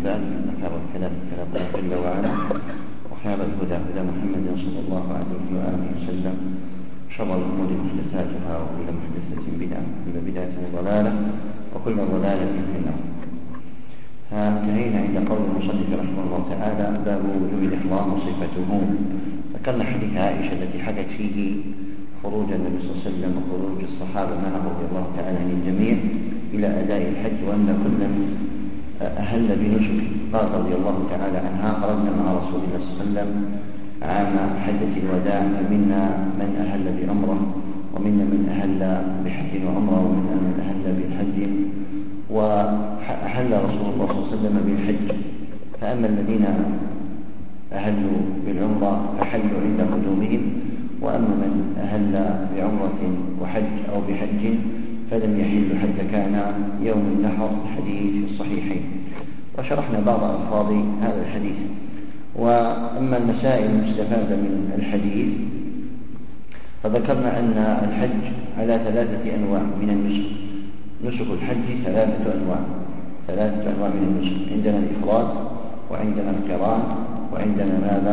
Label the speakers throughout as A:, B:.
A: لله إن خير الكلام كلام الله جل وعلا وخير الهدى هدى محمد صلى الله عليه وآله وسلم شر الأمور محدثاتها وكل محدثة بدعة وكل بدعة ضلالة وكل ضلالة في النار. انتهينا عند قول المصنف رحمه الله تعالى باب وجوب الإحرام وصفته. ذكرنا حديث عائشة التي حكت فيه خروج النبي صلى الله عليه وسلم وخروج الصحابة معه رضي الله تعالى عن الجميع إلى أداء الحج وأن كلا أهل بنسك. قال رضي الله تعالى عنها خرجنا مع رسول الله صلى الله عليه وسلم عام حجة الوداع فمنا من أهل بعمرة ومنا من أهل بحج وعمرة ومنا من أهل بالحج وأهل رسول الله صلى الله عليه وسلم بالحج. فأما الذين أهلوا بالعمرة فحلوا عند قدومهم وأما من أهل بعمرة وحج أو بحج فلم يحل حتى كان يوم النحر الحديث في الصحيحين. وشرحنا بعض ألفاظ هذا الحديث. وأما المسائل المستفادة من الحديث فذكرنا أن الحج على 3 أنواع من النسك. نسك الحج 3 أنواع من النسك. عندنا الإفراد وعندنا القران وعندنا ماذا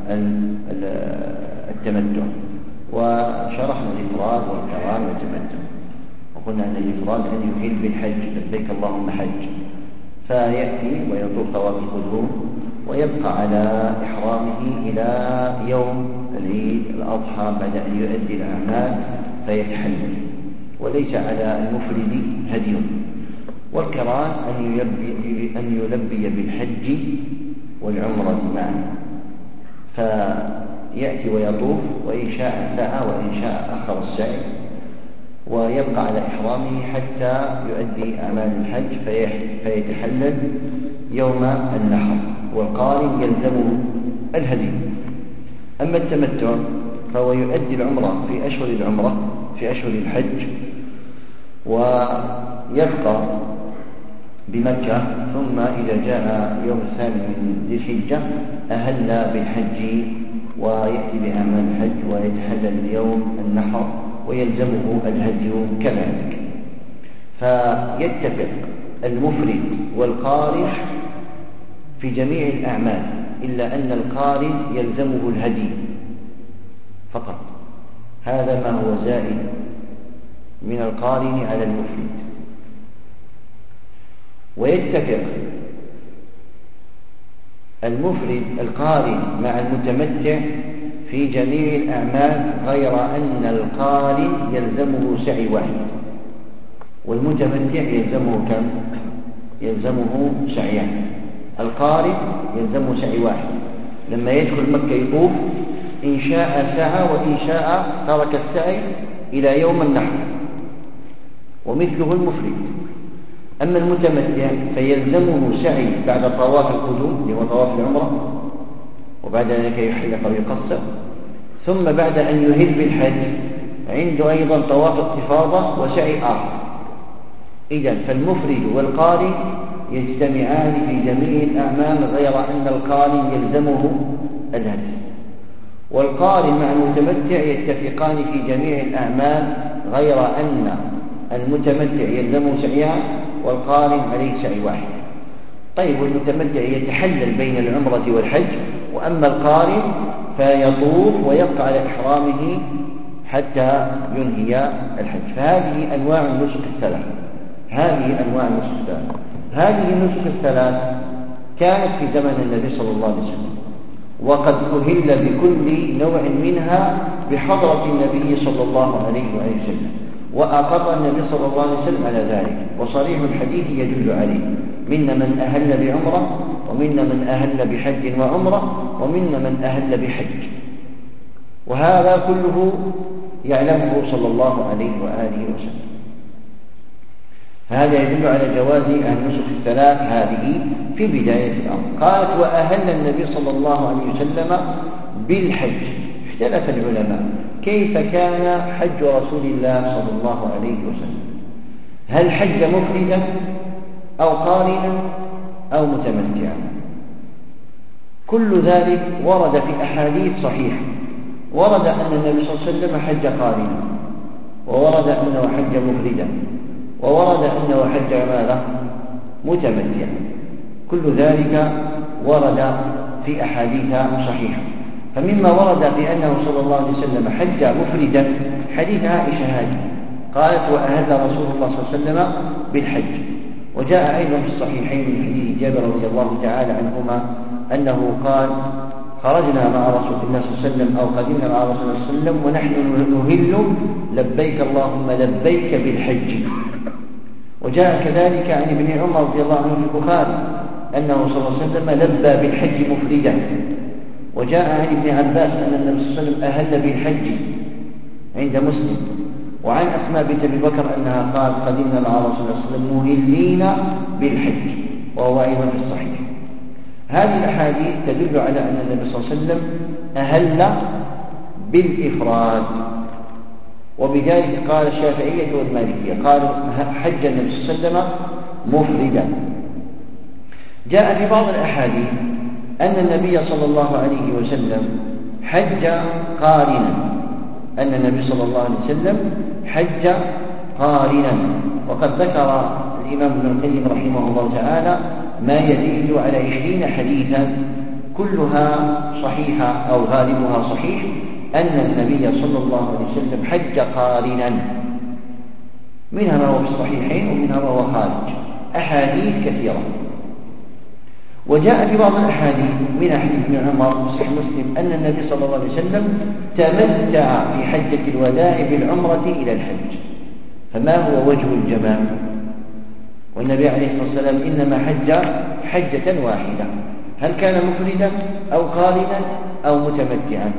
A: التمتع. وشرحنا الإفراد والقران والتمتع وقلنا أن الإفراد أن يحل بالحج لبيك اللهم حج فيأتي ويطوف طواف القدوم ويبقى على إحرامه إلى يوم العيد الأضحى بعد أن يؤدي الأعمال فيتحلل وليس على المفرد هدي. والقران أن يلبي بالحج والعمرة معا فيأتي ويطوف وإن شاء سعى وإن شاء أخر السعي ويبقى على إحرامه حتى يؤدي أعمال الحج فيتحلل يوم النحر. والقارن يلزمه الهدي. أما التمتع فهو يؤدي العمرة في أشهر العمرة في أشهر الحج ويبقى بمكة ثم إذا جاء يوم الثاني من ذي الحجة أهل بالحج ويأتي بأعمال الحج ويتحلل يوم النحر ويلزمه الهدي كذلك. فيتفق المفرد والقارن في جميع الأعمال إلا أن القارن يلزمه الهدي فقط. هذا ما هو زائد من القارن على المفرد. ويتفق المفرد القارن مع المتمتع في جميع الأعمال غير أن القارن يلزمه سعي واحد والمتمتع يلزمه كم؟ يلزمه سعيان. القارن يلزمه سعي واحد لما يدخل مكة يطوف إن شاء سعى وإن شاء ترك السعي إلى يوم النحر ومثله المفرد. أما المتمتع فيلزمه سعي بعد طواف القدوم اللي هو طواف العمرة وبعد ذلك يحلق ويقصر ثم بعد أن يهل بالحج عنده أيضا طواف الإفاضة وسعي آخر. إذن فالمفرد والقارن يجتمعان في جميع الأعمال غير أن القارن يلزمه الهدي. والقارن مع المتمتع يتفقان في جميع الأعمال غير أن المتمتع يلزمه سعيان والقارن عليه سعي واحد. طيب والمتمتع يتحلل بين العمرة والحج وأما القارن فيطوف ويبقى على إحرامه حتى ينهي الحج. فهذه أنواع النسك الثلاث. هذه النسك الثلاث كانت في زمن النبي صلى الله عليه وسلم وقد أهل بكل نوع منها بحضرة النبي صلى الله عليه وسلم وأقر النبي صلى الله عليه وسلم على ذلك. وصريح الحديث يدل عليه. منا من أهل بعمرة ومنا من أهل بحج وعمرة ومنا من أهل بحج. وهذا كله يعلمه صلى الله عليه وآله وسلم. هذا يدل على جواز النسك الثلاث هذه في بداية الأمر. قالت وأهل النبي صلى الله عليه وسلم بالحج. اختلف العلماء كيف كان حج رسول الله صلى الله عليه وسلم. هل حج مفردا أو قارنا أو متمتعا؟ كل ذلك ورد في أحاديث صحيحة. ورد أن النبي صلى الله عليه وسلم حج قارنا وورد أنه حج مفردا وورد أنه حج ماذا؟ متمتعا. كل ذلك ورد في أحاديث صحيحة. فمما ورد في أنه صلى الله عليه وسلم حج مفردا حديث عائشة هذه قالت: وأهل رسول الله صلى الله عليه وسلم بالحج. وجاء أيضا في الصحيحين من حديث جابر رضي الله تعالى عنهما أنه قال: خرجنا مع رسول الله صلى الله عليه وسلم أو قدمنا مع رسول الله صلى الله عليه وسلم ونحن نهل لبيك اللهم لبيك بالحج. وجاء كذلك عن ابن عمر رضي الله عنه في البخاري أنه صلى الله عليه وسلم لبى بالحج مفردا. وجاء عن ابن عباس أن النبي صلى الله عليه وسلم أهل بالحج عند مسلم. وعن أسماء بنت أبي بكر أنها قال: قدمنا مع رسول الله صلى الله عليه وسلم مهلين بالحج، وهو أيضا في الصحيح. هذه الأحاديث تدل على أن النبي صلى الله عليه وسلم أهل بالإفراد، وبذلك قال الشافعية والمالكية قالوا حج النبي صلى الله عليه وسلم مفردا. جاء في بعض الأحاديث أن النبي صلى الله عليه وسلم حج قارنا، أن النبي صلى الله عليه وسلم حج قارنا. وقد ذكر الإمام ابن القيم رحمه الله تعالى ما يزيد على 20 حديثا كلها صحيحة أو غالبها صحيح أن النبي صلى الله عليه وسلم حج قارنا، منها ما هو في الصحيحين ومنها ما هو خارج، أحاديث كثيرة. وجاء في بعض الأحاديث من حديث ابن عمر في صحيح مسلم أن النبي صلى الله عليه وسلم تمتع في حجة الوداع بالعمرة إلى الحج. فما هو وجه الجماع؟ والنبي عليه الصلاة والسلام إنما حج حجة واحدة، هل كان مفردا أو قارنا أو متمتعا؟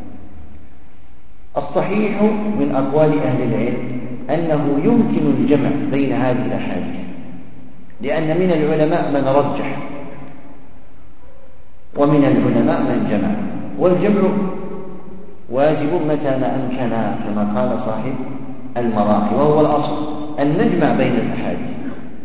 A: الصحيح من أقوال أهل العلم أنه يمكن الجمع بين هذه الأحاديث، لأن من العلماء من رجح ومن العلماء من جمع، والجمع واجب متى ما أمكن كما قال صاحب المراقي، وهو الأصل أن نجمع بين الأحاديث.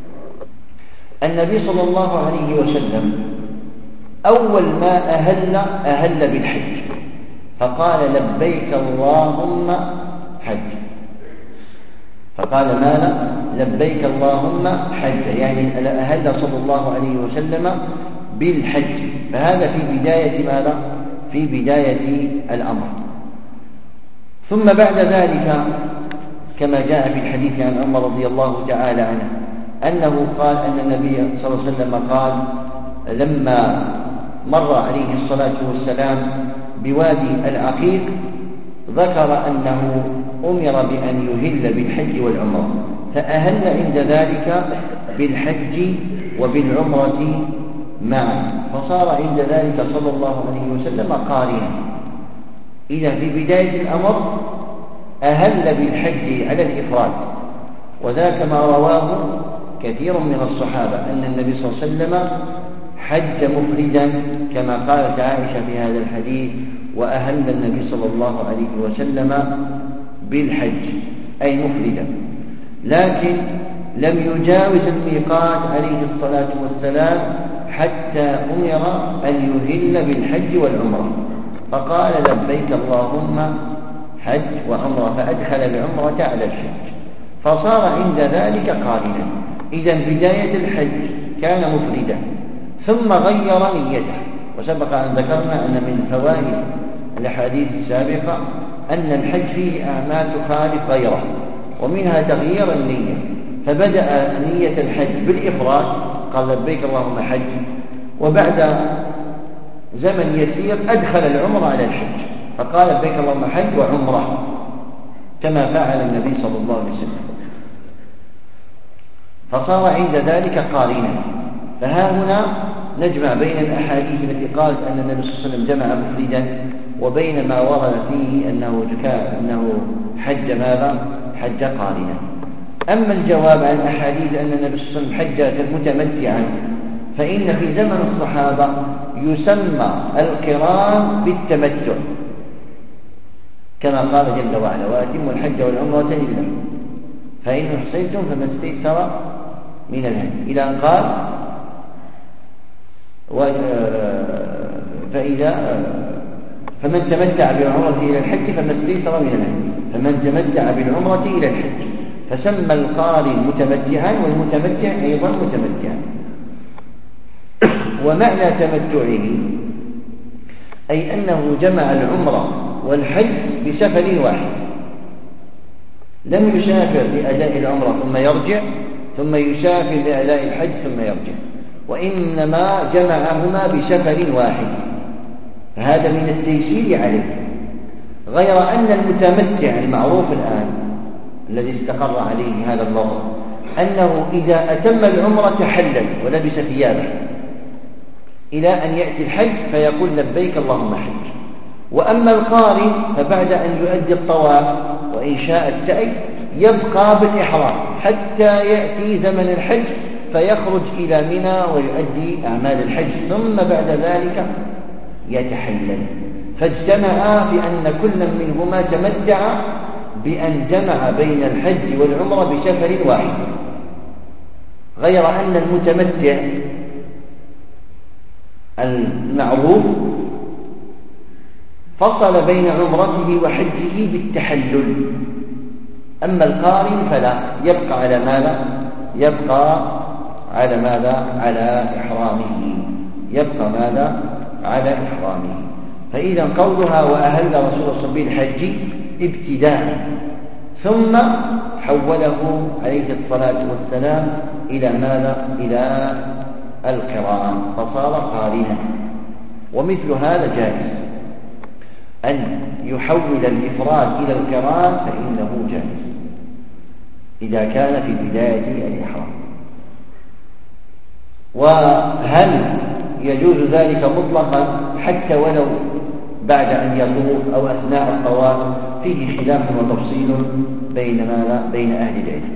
A: النبي صلى الله عليه وسلم أول ما أهل بالحج، فقال لبيك اللهم حج، فقال ماذا؟ لبيك اللهم حج، يعني أهل صلى الله عليه وسلم بالحج. فهذا في بداية ماذا؟ في بداية الأمر. ثم بعد ذلك كما جاء في الحديث عن عمر رضي الله تعالى عنه أنه قال أن النبي صلى الله عليه وسلم قال لما مر عليه الصلاة والسلام بوادي العقيق ذكر أنه أمر بأن يهل بالحج والعمرة، فأهل عند ذلك بالحج وبالعمرة معا، فصار عند ذلك صلى الله عليه وسلم قارنا. إذا في بداية الأمر أهل بالحج على الإفراد، وذاك ما رواه كثير من الصحابة أن النبي صلى الله عليه وسلم حج مفردا كما قالت عائشة في هذا الحديث: وأهل النبي صلى الله عليه وسلم بالحج، أي مفردا، لكن لم يجاوز الميقات عليه الصلاة والسلام حتى أمر أن يهل بالحج والعمرة، فقال لبيك اللهم حج وعمرة، فأدخل العمرة على الحج، فصار عند ذلك قارنا. إذا بداية الحج كان مفردا ثم غير نيته. وسبق أن ذكرنا أن من فوائد الأحاديث السابقة أن الحج فيه أعمال تخالف غيره، ومنها تغيير النية، فبدأ نية الحج بالإفراد قال لبيك اللهم حج، وبعد زمن يسير أدخل العمر على الحج فقال لبيك اللهم حج وعمرة كما فعل النبي صلى الله عليه وسلم، فصار عند ذلك قارنا. فها هنا نجمع بين الأحاديث التي قالت أن النبي صلى الله عليه وسلم جمع مفردا وبين ما ورد فيه أنه حج ماذا؟ حج قارنا. أما الجواب عن أحاديث أن النبي صلى الله عليه وسلم حج متمتعا، فإن في زمن الصحابة يسمى القران بالتمتع كما قال جل وعلا: وأتموا الحج والعمرة لله فإن أحصنتم فما استيسر من الهدي، إلى أن قال فمن تمتع بالعمرة إلى الحج فما استيسر من الهدي، فمن تمتع بالعمرة إلى الحج، فسمى القارن متمتعا والمتمتع أيضا متمتعا. ومعنى تمتعه أي أنه جمع العمرة والحج بسفر واحد، لم يسافر لأداء العمرة ثم يرجع ثم يسافر لأداء الحج ثم يرجع، وإنما جمعهما بسفر واحد، فهذا من التيسير عليه. غير أن المتمتع المعروف الآن الذي استقر عليه هذا الوضع أنه إذا أتم العمرة حلل ولبس ثيابه إلى أن يأتي الحج فيقول لبيك اللهم حج. وأما القارن فبعد أن يؤدي الطواف وإن شاء السعي يبقى بالإحرام حتى يأتي زمن الحج فيخرج إلى منى ويؤدي أعمال الحج، ثم بعد ذلك يتحلل. فاجتمعا في أن كل منهما تمتع بأن جمع بين الحج والعمرة بسفر واحد، غير أن المتمتع المعروف فصل بين عمرته وحجه بالتحلل. أما القارن فلا، يبقى على ماذا؟ يبقى على ماذا؟ على إحرامه، يبقى ماذا؟ على إحرامه. فإذا قولها وأهل رسول الله صلى الله عليه وسلم بالحج ابتداء، ثم حوله عليه الصلاة والسلام إلى ماذا؟ إلى القران، فصار قارنا. ومثل هذا جائز، أن يحول الإفراد إلى القران فإنه جائز إذا كان في بداية الإحرام. وهل يجوز ذلك مطلقا حتى ولو بعد أن يطوف أو أثناء الطواف؟ فيه خلاف وتفصيل بين ماذا؟ بين أهل العلم.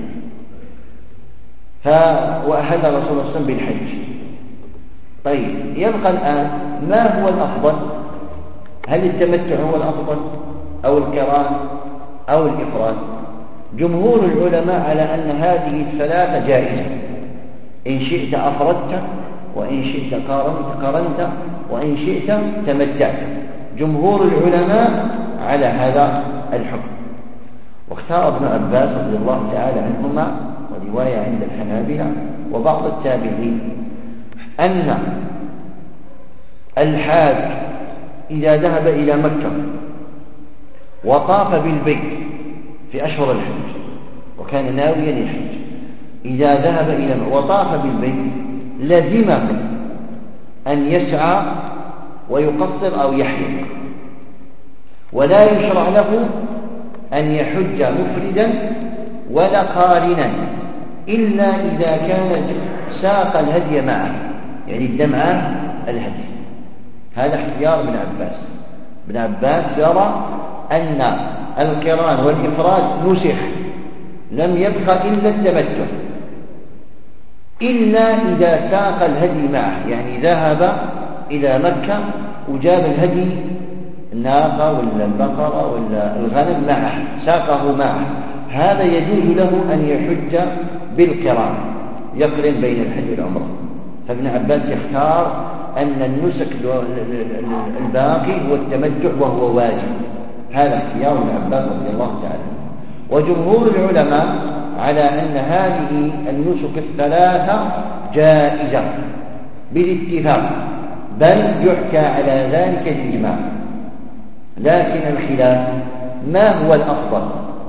A: وأحل رسول الله صلى الله عليه وسلم بالحج. طيب، يبقى الآن ما هو الأفضل؟ هل التمتع هو الأفضل أو القران أو الإفراد؟ جمهور العلماء على أن هذه الثلاثة جائزة، إن شئت أفردت، وإن شئت قرنت، وإن شئت تمتعت. جمهور العلماء على هذا الحكم. واختار ابن عباس رضي الله تعالى عنهما ورواية عند الحنابلة وبعض التابعين أن الحاج إذا ذهب إلى مكة وطاف بالبيت في أشهر الحج وكان ناويا الحج، إذا ذهب إلى وطاف بالبيت لزمه أن يسعى ويقصر أو يحلق، ولا يشرع له أن يحج مفردا ولا قارنا إلا إذا كان ساق الهدي معه، يعني الدمعة الهدي. هذا اختيار ابن عباس. ابن عباس يرى أن القران والإفراد نسخ، لم يبقى إلا التمتع، إلا إذا ساق الهدي معه، يعني ذهب إلى مكة وجاب الهدي الناقة ولا البقرة ولا الغنم معه، ساقه معه، هذا يجوز له أن يحج بالقران، يقرن بين الحج والعمرة. فابن عباس يختار أن النسك الباقي هو التمتع وهو واجب. هذا اختيار ابن عباس رضي الله تعالى. وجمهور العلماء على أن هذه النسك الثلاثة جائزة بالاتفاق، بل يحكى على ذلك الإجماع. لكن الخلاف ما هو الأفضل؟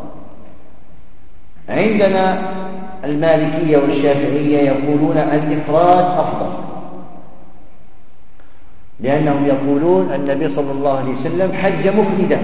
A: عندنا المالكية والشافعية يقولون الإفراد أفضل، لأنهم يقولون النبي صلى الله عليه وسلم حج مفردا،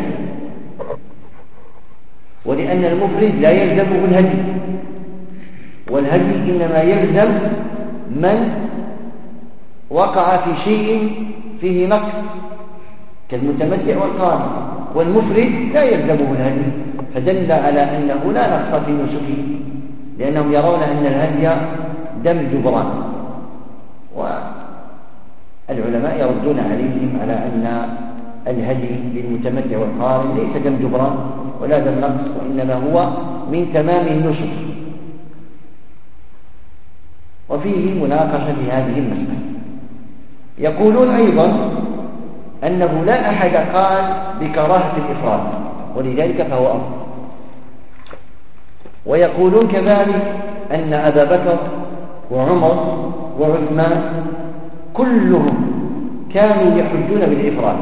A: ولأن المفرد لا يلزمه الهدي، والهدي إنما يلزم من وقع في شيء فيه نقص كالمتمتع والقارن، والمفرد لا يلزمه الهدي، فدل على أنه لا نقص في نسكه، لأنهم يرون أن الهدي دم جبران. والعلماء يردون عليهم على أن الهدي للمتمتع والقارن ليس دم جبران ولا دم نقص، وإنما هو من تمام النسك. وفيه مناقشة في هذه المسألة. يقولون أيضا أنه لا أحد قال بكراهة الإفراد، ولذلك فهو أفضل. ويقولون كذلك أن أبا بكر وعمر وعثمان كلهم كانوا يحجون بالإفراد،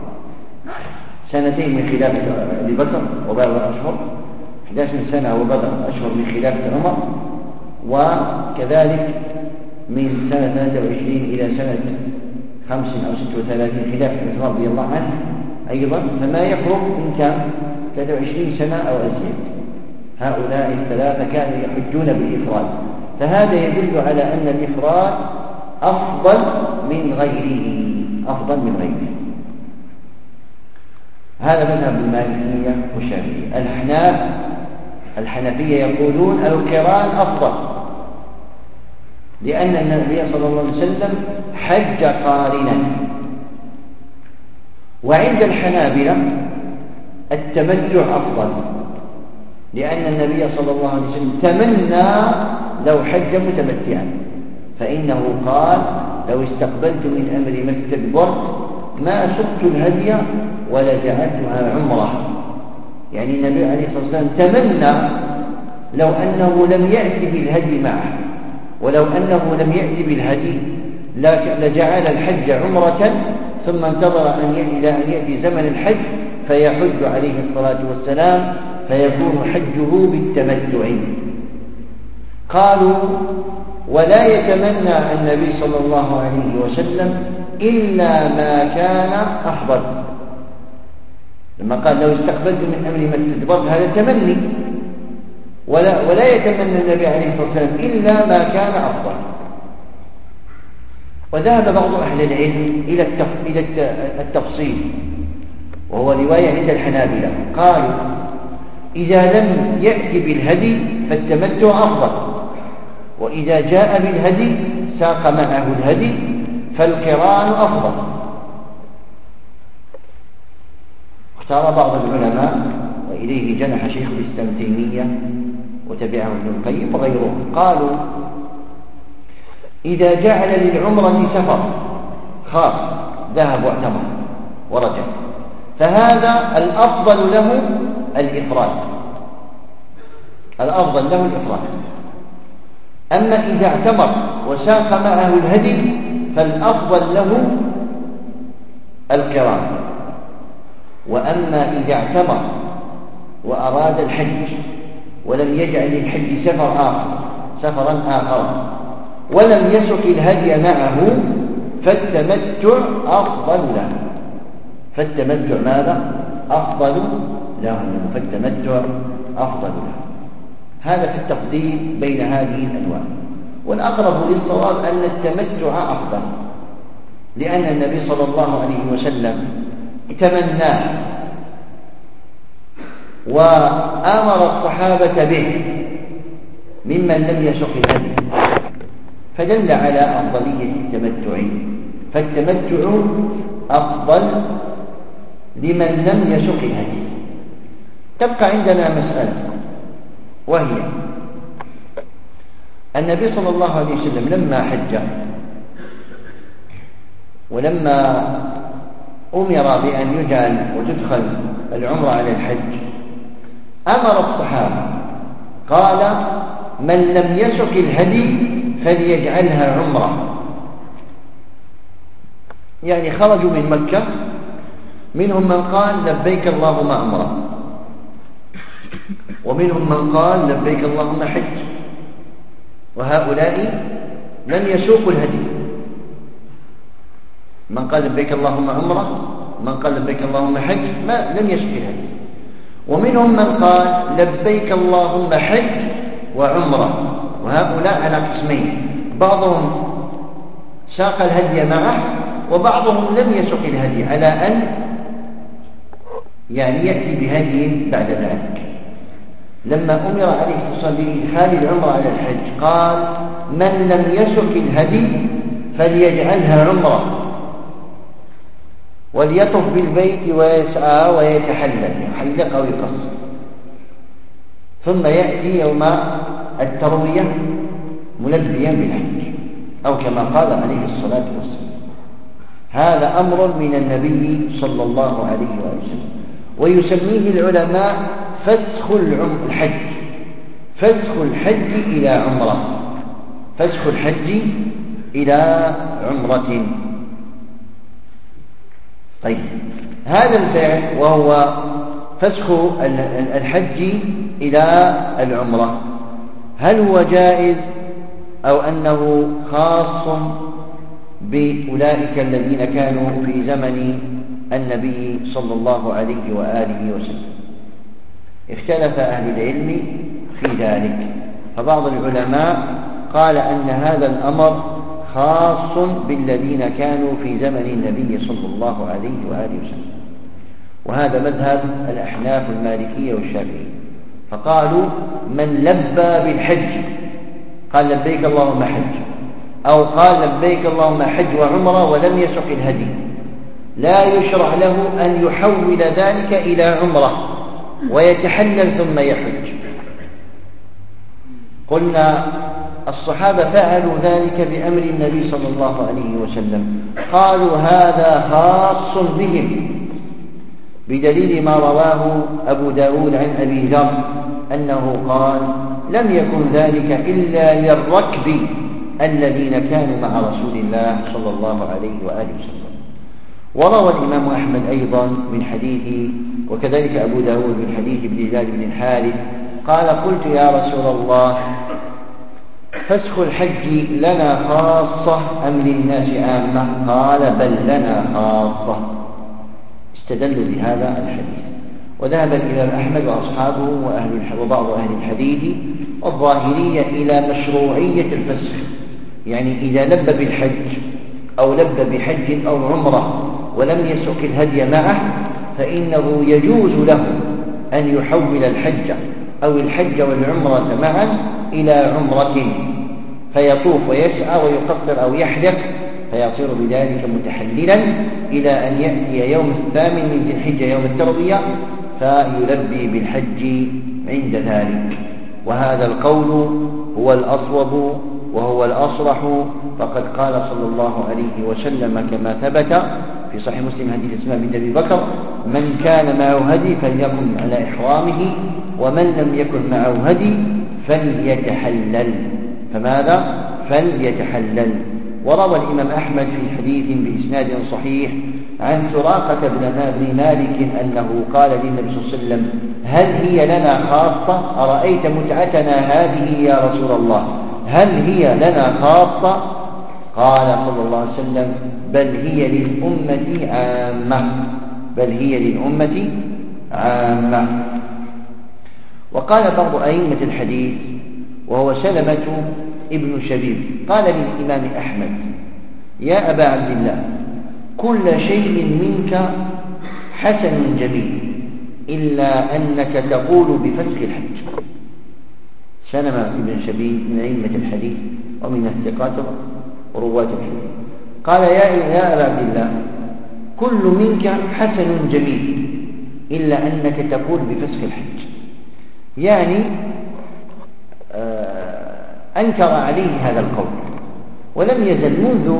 A: 2 من خلافة أبي بكر وبعض أشهر، 11 سنة وبضع أشهر من خلافة عمر، وكذلك من سنة 23 إلى سنة 35 أو 36 خلافة عمر رضي الله عنه أيضا، فما يقرب من كم 23 سنة أو أزيد. هؤلاء الثلاثة كانوا يحجون بالإفراد، فهذا يدل على أن الإفراد أفضل من غيره. هذا مذهب المالكية والشافعية. الحنفية يقولون القران أفضل، لأن النبي صلى الله عليه وسلم حج قارنا. وعند الحنابلة التمتع أفضل، لأن النبي صلى الله عليه وسلم تمنى لو حج متمتعا، فإنه قال لو استقبلت من أمري ما استدبرت ما سقت الهدي ولا جعلتها عمرة. يعني النبي عليه الصلاة والسلام تمنى لو أنه لم يأتي بالهدي معه، ولو أنه لم يأتي بالهدي لجعل الحج عمرة، ثم انتظر إلى أن يأتي زمن الحج فيحج عليه الصلاة والسلام، فيكون حجه بالتمتع. قالوا ولا يتمنى النبي صلى الله عليه وسلم إلا ما كان أفضل. لما قال لو استقبلت من أمري ما استدبرت، هذا تمني، ولا يتمنى النبي عليه الصلاة والسلام إلا ما كان أفضل. وذهب بعض أهل العلم إلى التفصيل، وهو رواية عند الحنابلة، قالوا إذا لم يأتي بالهدي فالتمتع أفضل، وإذا جاء بالهدي ساق معه الهدي فالقران أفضل. اختار بعض العلماء، وإليه جنح شيخ الإسلام تيمية وتبعه ابن القيم وغيرهم، قالوا إذا جعل للعمرة سفر خاص ذهب واعتمر ورجع، فهذا الأفضل له الإفراد، أما إذا اعتمر وساق معه الهدي فالأفضل له القران. وأما إذا اعتمر وأراد الحج ولم يجعل للحج سفرا آخر ولم يسق الهدي معه فالتمتع أفضل له. فالتمتع ماذا؟ أفضل له. هذا في التفضيل بين هذه الأنواع. والأقرب للصواب أن التمتع أفضل، لأن النبي صلى الله عليه وسلم تمناه وآمر الصحابة به ممن لم يسق الهدي، فدل على أفضلية التمتع. فالتمتع أفضل لمن لم يسق الهدي. تبقى عندنا مسألة، وهي النبي صلى الله عليه وسلم لما حج ولما أمر بأن يجعل وتدخل العمرة على الحج أمر الصحابة قال من لم يسق الهدي فليجعلها عمرة. يعني خرجوا من مكة، منهم من قال لبيك اللهم عمرة، ومنهم من قال لبيك اللهم حج، وهؤلاء لم يسوقوا الهدي. من قال لبيك اللهم عمرة، من قال لبيك اللهم حج، لم يسوق الهدي. ومنهم من قال لبيك اللهم حج وعمرة، وهؤلاء على قسمين، بعضهم ساق الهدي معه وبعضهم لم يسق الهدي، على أن يأتي بهدي بعد ذلك. لما أمر عليه الصلاة والسلام بإدخال العمرة على الحج قال من لم يسق الهدي فليجعلها عمرة وليطف بالبيت ويسعى ويتحلل، يحلق أو يقصر، ثم يأتي يوم التروية ملبيا بالحج، أو كما قال عليه الصلاة والسلام. هذا أمر من النبي صلى الله عليه وسلم، ويسميه العلماء فسخ الحج، فسخ الحج إلى عمرة، فسخ الحج إلى عمرة. طيب، هذا الفعل وهو فسخ الحج إلى العمرة، هل هو جائز أو أنه خاص بأولئك الذين كانوا في زمن النبي صلى الله عليه وآله وسلم؟ اختلف أهل العلم في ذلك، فبعض العلماء قال أن هذا الأمر خاص بالذين كانوا في زمن النبي صلى الله عليه وآله وسلم، وهذا مذهب الأحناف المالكية والشافعية، فقالوا من لبى بالحج قال لبيك اللهم حج، أو قال لبيك اللهم حج وعمرة ولم يسق الهدي، لا يشرع له أن يحول ذلك إلى عمرة ويتحلل ثم يحج. قلنا الصحابة فعلوا ذلك بأمر النبي صلى الله عليه وسلم، قالوا هذا خاص بهم، بدليل ما رواه أبو داود عن أبي ذر أنه قال لم يكن ذلك إلا للركب الذين كانوا مع رسول الله صلى الله عليه وآله وسلم. وروى الإمام أحمد أيضا من حديث، وكذلك أبو داود من حديث ابن هلال بن الحارث قال قلت يا رسول الله فسخ الحج لنا خاصة أم للناس عامة؟ قال بل لنا خاصة. استدلوا بهذا الحديث، وذهب الإمام أحمد وأصحابه وبعض أهل الحديث والظاهرية إلى مشروعية الفسخ، يعني إذا لب بالحج أو لب بحج أو عمرة ولم يسق الهدي معه فإنه يجوز له أن يحول الحج أو الحج والعمرة معا إلى عمرة، فيطوف ويسعى ويقصر أو يحلق، فيصير بذلك متحللا إلى أن يأتي يوم الثامن من ذي الحجة يوم التروية فيلبي بالحج عند ذلك. وهذا القول هو الأصوب وهو الأصرح، فقد قال صلى الله عليه وسلم كما ثبت في صحيح مسلم حديث أسماء بنت أبي بكر من كان معه هدي فليكن على إحرامه ومن لم يكن معه هدي فليتحلل. فماذا؟ فليتحلل. وروى الإمام أحمد في حديث بإسناد صحيح عن سراقة بن مالك أنه قال للنبي صلى الله عليه وسلم هل هي لنا خاصة؟ أرأيت متعتنا هذه يا رسول الله، هل هي لنا خاصة؟ قال صلى الله عليه وسلم بل هي للأمة عامة، بل هي للأمة عامة. وقال بعض أئمة الحديث وهو سلمة ابن شبيب قال للإمام أحمد يا أبا عبد الله كل شيء منك حسن جميل إلا أنك تقول بفسخ الحج. سلمة ابن شبيب من أئمة الحديث ومن الثقات ورواة الحديث قال يا أبا عبد الله كل منك حسن جميل إلا أنك تقول بفسخ الحج، يعني أنكر عليه هذا القول، ولم يزل منذ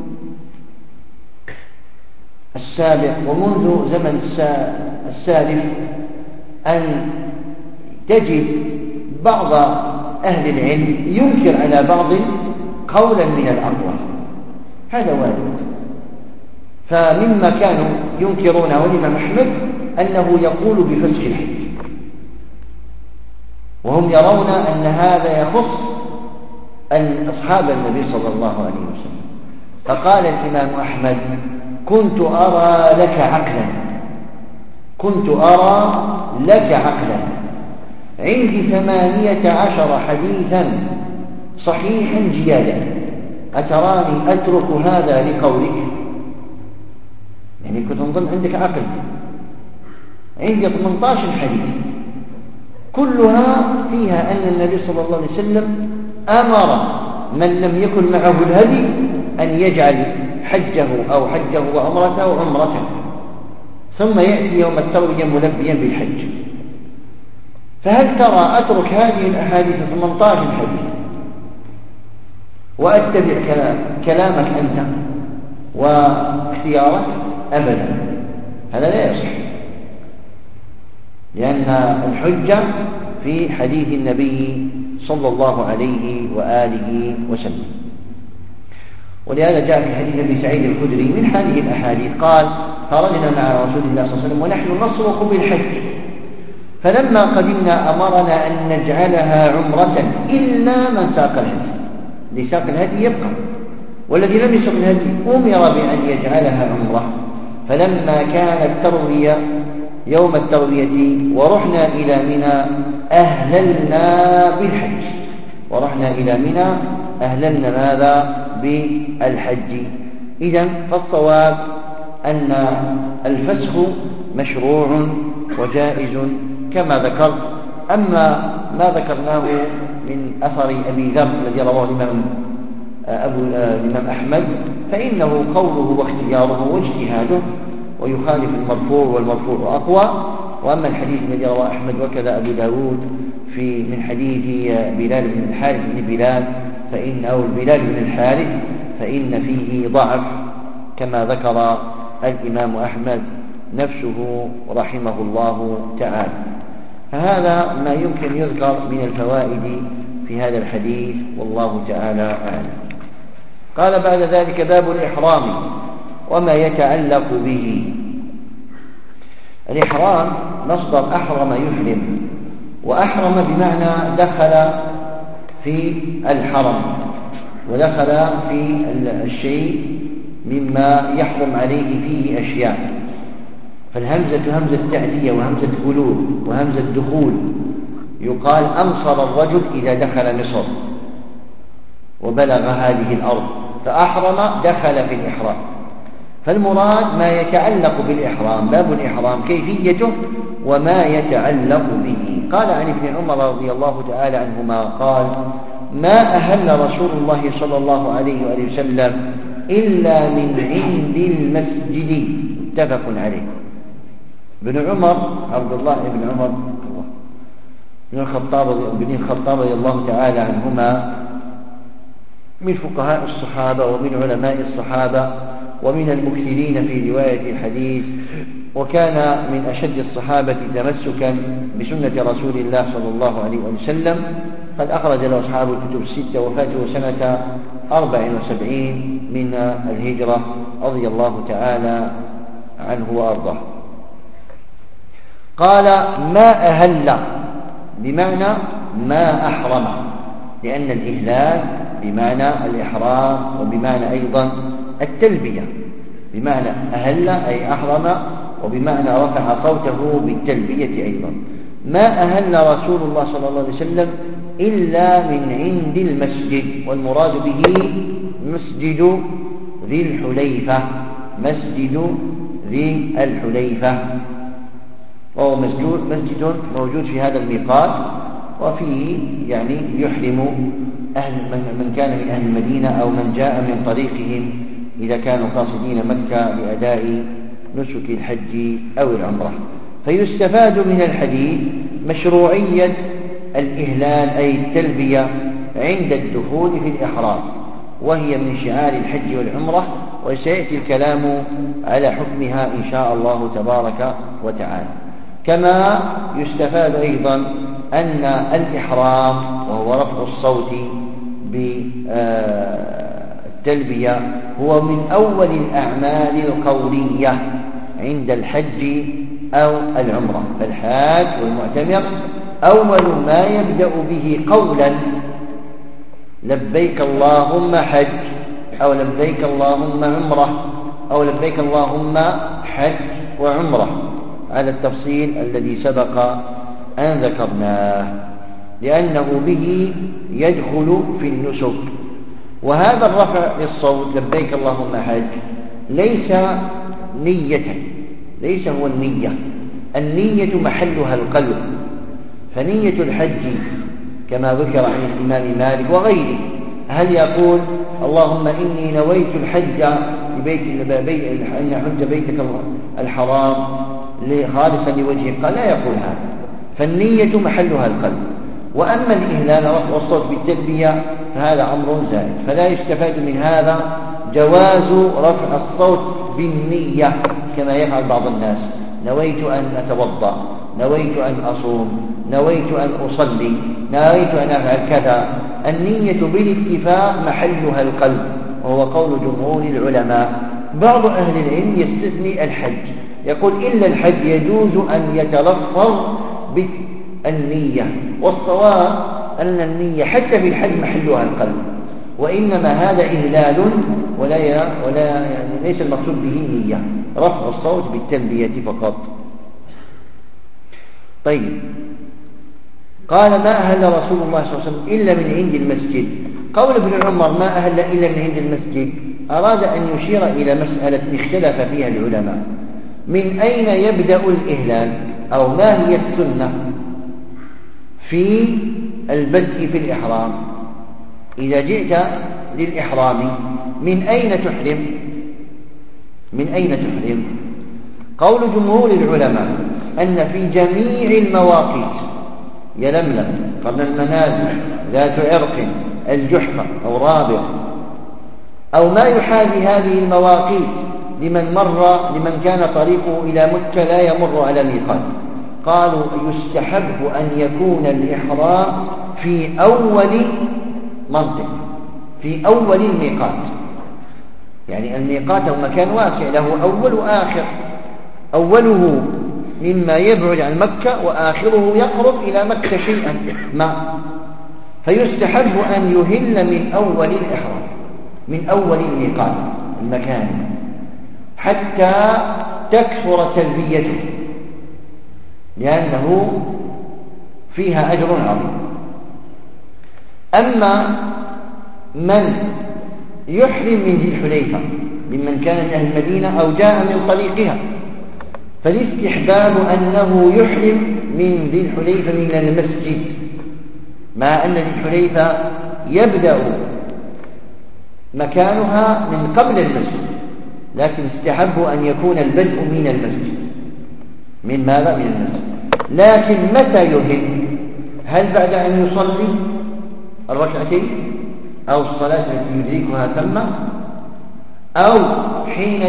A: السابق ومنذ زمن السالف أن تجد بعض أهل العلم ينكر على بعض قولا من الأقوال، هذا وارد. فمما كانوا ينكرونه الإمام أحمد أنه يقول بفسخ الحج، وهم يرون أن هذا يخص أصحاب النبي صلى الله عليه وسلم. فقال الإمام أحمد كنت أرى لك عقلا، كنت أرى لك عقلا، عندي 18 حديثا صحيحا جيادا، أتراني أترك هذا لقولك؟ يعني كنت نظن عندك عقل، عندي 18 حديث كلها فيها أن النبي صلى الله عليه وسلم أمر من لم يكن معه الهدي أن يجعل حجه أو حجه وعمرته عمرته ثم يأتي يوم التروية ملبيا بالحج. فهل ترى أترك هذه الأحاديث 18 حديث وأتبع كلامك أنت واختيارك؟ أبدا، هذا لا يصح، لأن الحجة في حديث النبي صلى الله عليه وآله وسلم. ولهذا جاء في حديث أبي سعيد الخدري من هذه الأحاديث قال: خرجنا مع رسول الله صلى الله عليه وسلم ونحن نصرخ بالحج، فلما قدمنا أمرنا أن نجعلها عمرة إلا من ساق الهدي. لساق الهدي يبقى، والذي لم يسق الهدي أمر بأن يجعلها عمرة. فلما كان التروية يوم التروية ورحنا إلى منى أهللنا بالحج، ورحنا إلى منى أهللنا ماذا؟ بالحج. إذن فالصواب أن الفسخ مشروع وجائز كما ذكرت. أما ما ذكرناه من أثر أبي ذر الذي رواه الإمام أحمد فإنه قوله واختياره واجتهاده ويخالف المرفوع، والمرفوع أقوى. وأما الحديث الذي رواه أحمد وكذا أبو داود من حديث بلال بن الحارث بن بلال بلال بن الحارث فإن فيه ضعف كما ذكر الإمام أحمد نفسه رحمه الله تعالى. فهذا ما يمكن يذكر من الفوائد في هذا الحديث، والله تعالى أعلم. قال بعد ذلك: باب الإحرام وما يتعلق به. الإحرام مصدر أحرم يحرم، وأحرم بمعنى دخل في الحرم، ودخل في الشيء مما يحرم عليه فيه أشياء. فالهمزة همزة تعدية وهمزة بلوغ وهمزة دخول. يقال أمصر الرجل إذا دخل مصر وبلغ هذه الأرض، فأحرم دخل في الإحرام. فالمراد ما يتعلق بالإحرام، باب الإحرام كيفيته وما يتعلق به. قال عن ابن عمر رضي الله تعالى عنهما قال: ما أهل رسول الله صلى الله عليه وآله وسلم إلا من عند المسجد. متفق عليه. ابن عمر عبد الله بن عمر بن الخطاب رضي الله تعالى عنهما من فقهاء الصحابة ومن علماء الصحابة ومن المكثرين في رواية الحديث، وكان من أشد الصحابة تمسكا بسنة رسول الله صلى الله عليه وسلم. قد أخرج له أصحاب الكتب الستة، وفاته سنة 74 من الهجرة رضي الله تعالى عنه وأرضاه. قال: ما أهل بمعنى ما أحرم، لأن الإهلال بمعنى الإحرام وبمعنى أيضا التلبية، بمعنى أهل أي أحرم، وبمعنى رفع صوته بالتلبية أيضا. ما أهل رسول الله صلى الله عليه وسلم إلا من عند المسجد، والمراد به مسجد ذي الحليفة، مسجد ذي الحليفة، وهو مسجد موجود في هذا الميقات، وفيه يعني يحرم من كان من أهل المدينة أو من جاء من طريقهم إذا كانوا قاصدين مكة لأداء نسك الحج أو العمرة. فيستفاد من الحديث مشروعية الإهلال أي التلبية عند الدخول في الإحرام، وهي من شعار الحج والعمرة، وسيأتي الكلام على حكمها إن شاء الله تبارك وتعالى. كما يستفاد أيضا أن الإحرام وهو رفع الصوت بالتلبية هو من أول الأعمال القولية عند الحج أو العمرة. فالحاج والمعتمر أول ما يبدأ به قولا لبيك اللهم حج، أو لبيك اللهم عمرة، أو لبيك اللهم حج وعمرة، على التفصيل الذي سبق أن ذكرناه، لأنه به يدخل في النسك. وهذا الرفع للصوت لبيك اللهم حج ليس نية، ليس هو النية. النية محلها القلب. فنية الحج كما ذكر عن الإمام مالك وغيره، هل يقول اللهم إني نويت الحج أن أحج بيتك الحرام خالصا لوجهك؟ قال لا يقول هذا. فالنية محلها القلب. وأما الإهلال رفع الصوت بالتلبية فهذا أمر زائد. فلا يستفاد من هذا جواز رفع الصوت بالنية كما يفعل بعض الناس: نويت أن أتوضأ، نويت أن أصوم، نويت أن أصلي، نويت أن أفعل كذا. النية بالاتفاق محلها القلب، وهو قول جمهور العلماء. بعض أهل العلم يستثني الحج، يقول إلا الحج يجوز أن يتلفظ بالنية، والصواب أن النية حتى في الحج محلها القلب، وإنما هذا إهلال ولا يعني ليس المقصود به نية، رفع الصوت بالتلبية فقط. طيب، قال ما أهل رسول الله صلى الله عليه وسلم إلا من عند المسجد. قول ابن عمر ما أهل إلا من عند المسجد أراد أن يشير إلى مسألة اختلف فيها العلماء، من أين يبدأ الإهلال، أو ما هي السنة في البدء في الإحرام؟ إذا جئت للإحرام من أين تحرم؟ من أين تحرم؟ قول جمهور العلماء أن في جميع المواقيت، يلملم، قرن المنازل، ذات عرق، الجحفة أو رابع، أو ما يحاذي هذه المواقيت، لمن كان طريقه إلى مكة لا يمر على ميقات، قالوا يستحب أن يكون الإحرام في أول منطق، في أول الميقات. يعني الميقات هو مكان واسع له أول وآخر، أوله مما يبعد عن مكة وآخره يقرب إلى مكة شيئا ما، فيستحب أن يهل من أول الإحرام، من أول الميقات المكان، حتى تكثر تلبيته، لأنه فيها أجر عظيم. أما من يحرم من ذي الحليفة ممن كان من أهل المدينة أو جاء من طريقها، فالاستحباب أنه يحرم من ذي الحليفة من المسجد، مع أن ذي الحليفة يبدأ مكانها من قبل المسجد، لكن استحب أن يكون البدء من المسجد. من ماذا؟ من المسجد. لكن متى يهل؟ هل بعد أن يصلي الركعتين أو الصلاة التي يدركها ثم، أو حين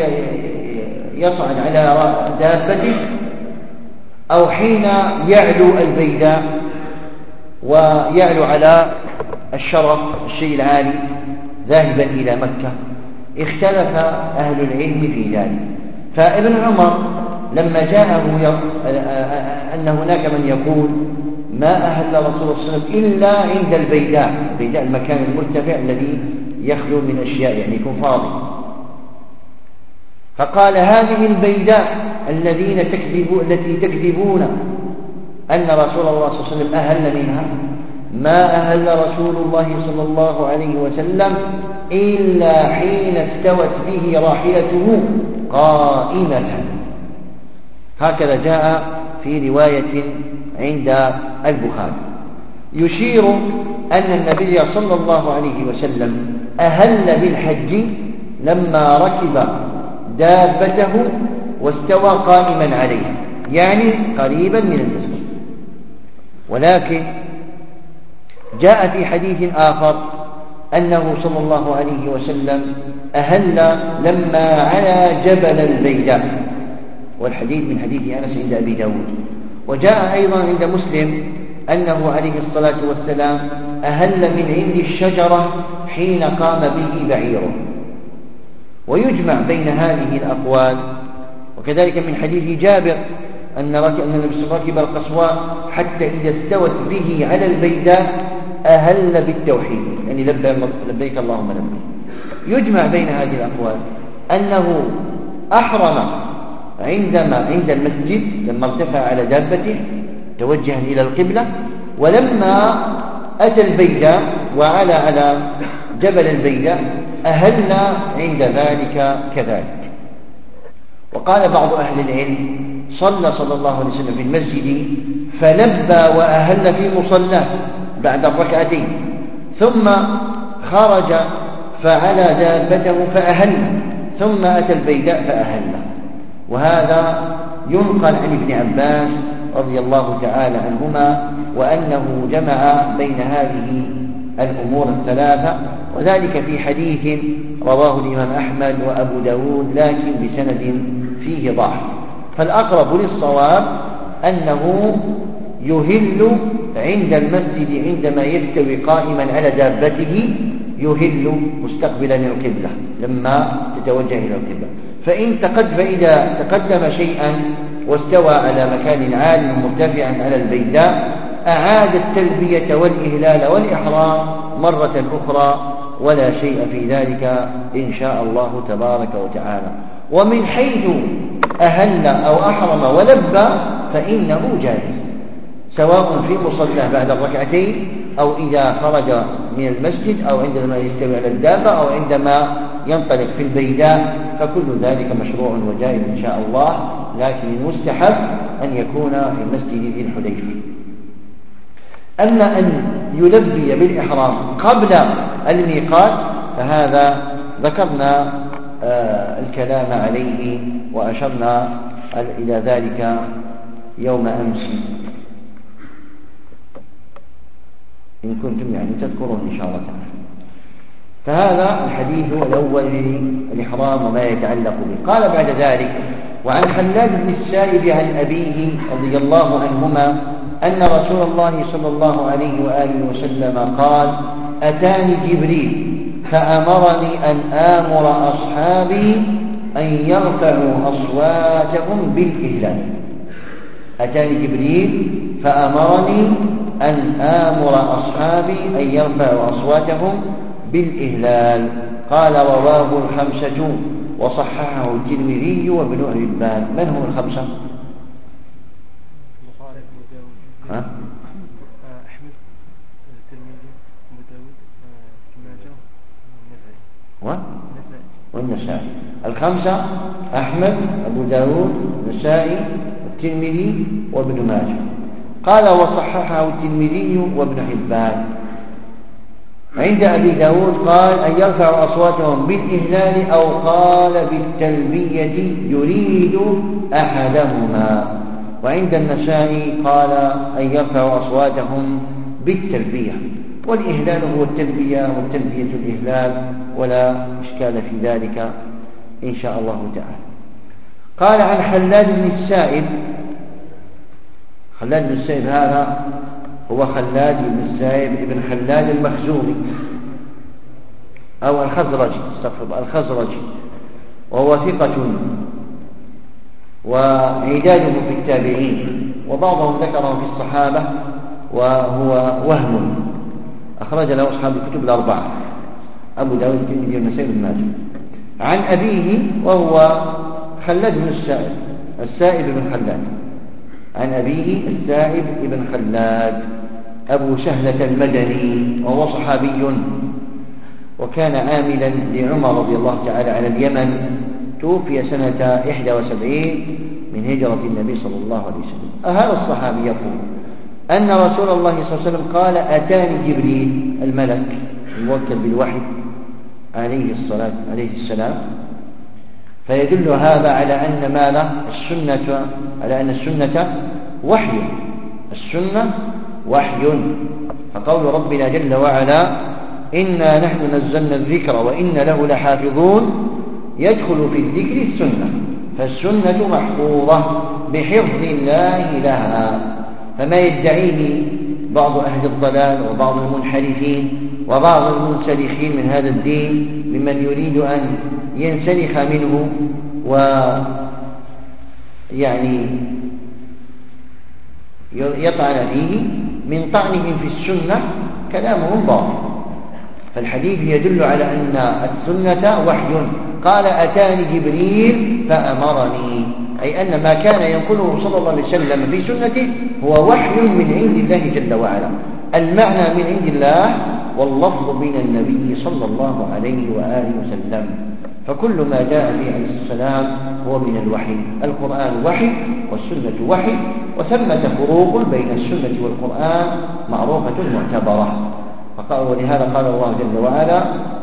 A: يصعد على دابته، أو حين يعلو البيداء ويعلو على الشرف الشيء العالي ذاهبا إلى مكة؟ اختلف أهل العلم في ذلك. فابن عمر لما جاءه أن هناك من يقول ما أهل رسول الله صلى الله عليه وسلم إلا عند البيداء، البيداء المكان المرتفع الذي يخلو من أشياء، يعني يكون فاضي، فقال هذه البيداء التي تكذبون أن رسول الله صلى الله عليه وسلم أهل منها، ما أهل رسول الله صلى الله عليه وسلم إلا حين استوت به راحلته قائمة. هكذا جاء في رواية عند البخاري، يشير أن النبي صلى الله عليه وسلم أهل بالحج لما ركب دابته واستوى قائما عليه، يعني قريبا من المسجد. ولكن جاء في حديث آخر أنه صلى الله عليه وسلم أهل لما على جبل البيداء، والحديث من حديث أنس عند أبي داود. وجاء أيضا عند مسلم أنه عليه الصلاة والسلام أهل من عند الشجرة حين قام به بعيره. ويجمع بين هذه الأقوال. وكذلك من حديث جابر أن النبي ركب القصواء حتى إذا استوت به على البيداء أهل بالتوحيد، يعني لبيك اللهم لبيك. يجمع بين هذه الأقوال أنه أحرم عند المسجد لما ارتفع على دابته توجها إلى القبلة، ولما أتى البيداء وعلى على جبل البيداء أهل عند ذلك كذلك. وقال بعض أهل العلم صلى الله عليه وسلم في المسجد فلبى وأهل في مصلاه بعد الركعتين، ثم خرج فعلى دابته فأهل، ثم أتى البيداء فأهل. وهذا ينقل عن ابن عباس رضي الله تعالى عنهما وأنه جمع بين هذه الأمور الثلاثة، وذلك في حديث رواه الإمام أحمد وأبو داود لكن بسند فيه ضعف. فالأقرب للصواب أنه يهل عند المسجد عندما يستوي قائما على دابته، يهل مستقبلا القبلة لما تتوجه إلى القبلة. فإذا تقدم شيئا واستوى على مكان عال مرتفعا على البيداء أعاد التلبية والإهلال والإحرام مرة أخرى ولا شيء في ذلك إن شاء الله تبارك وتعالى. ومن حيث أهل أو أحرم ولبى فإنه جائز، سواء في مصلاه بعد الركعتين أو إذا خرج من المسجد أو عندما يستوي على الدابة أو عندما ينطلق في البيداء، فكل ذلك مشروع وجائز إن شاء الله، لكن المستحب أن يكون في مسجد ذي الحليفة. أما أن يلبي بالإحرام قبل الميقات فهذا ذكرنا الكلام عليه وأشرنا إلى ذلك يوم أمس إن كنتم تذكرون إن شاء الله تعالى. فهذا الحديث الأول الإحرام وما يتعلق به. قال بعد ذلك: وعن خلاد بن السائب عن أبيه رضي الله عنهما أن رسول الله صلى الله عليه وآله وسلم قال: أتاني جبريل فأمرني أن آمر أصحابي أن يرفعوا أصواتهم بالإهلال. أتاني جبريل فأمرني أن آمر أصحابي أن يرفعوا أصواتهم بالإهلال. قال: رواه الخمسة وصححه الترمذي وابن حبان. من هم الخمسة؟
B: أحمد، الترمذي، أبو داود، ابن ماجه،
A: والنسائي. الخمسة: أحمد، أبو داود، النسائي، الترمذي وابن ماجه. قال: وصححه الترمذي وابن حبان. عند أبي داود قال: أن يرفعوا أصواتهم بالإهلال أو قال بالتلبية يريد أحدهما. وعند النسائي قال: أن يرفعوا أصواتهم بالتلبية، والإهلال هو التلبية والتلبية الإهلال، ولا إشكال في ذلك إن شاء الله تعالى. قال: عن خلاد بن السائب. خلاد بن السائب هذا هو خلاد بن السائب ابن خلاد المخزومي أو الخزرجي، الخزرجي، وهو ثقة وعداده في التابعين، وبعضهم ذكره في الصحابة وهو وهم. أخرج له أصحاب الكتب الأربعة: أبو داود، الترمذي، والنسائي، وابن ماجه. عن أبيه وهو خلاد بن السائب، السائب بن خلاد. عن أبيه السائب بن خلاد أبو سهلة المدني، وهو صحابي وكان عاملا لعمر رضي الله تعالى على اليمن. توفي سنة 71 من هجرة النبي صلى الله عليه وسلم. هذا الصحابي يقول أن رسول الله صلى الله عليه وسلم قال: أتاني جبريل، الملك الموكل بالوحي عليه السلام. فيدل هذا على أن ماذا؟ السنة، على أن السنة وحي. السنة وحي. فقول ربنا جل وعلا: إنا نحن نزلنا الذكر وإنا له لحافظون، يدخل في الذكر السنة، فالسنة محفوظة بحفظ الله لها. فما يدعيه بعض أهل الضلال وبعض المنحرفين وبعض المنسلخين من هذا الدين ممن يريد أن ينسلخ منه يطعن فيه من طعنهم في السنة، كلامهم باطل. فالحديث يدل على أن السنة وحي. قال: أتاني جبريل فأمرني، أي أن ما كان ينقله صلى الله عليه وسلم في سنته هو وحي من عند الله جل وعلا. المعنى من عند الله واللفظ من النبي صلى الله عليه وآله وسلم. فكل ما جاء به عليه السلام هو من الوحي. القرآن وحي والسنة وحي، وثمة فروق بين السنة والقرآن معروفة معتبرة. ولهذا قال الله جل وعلا: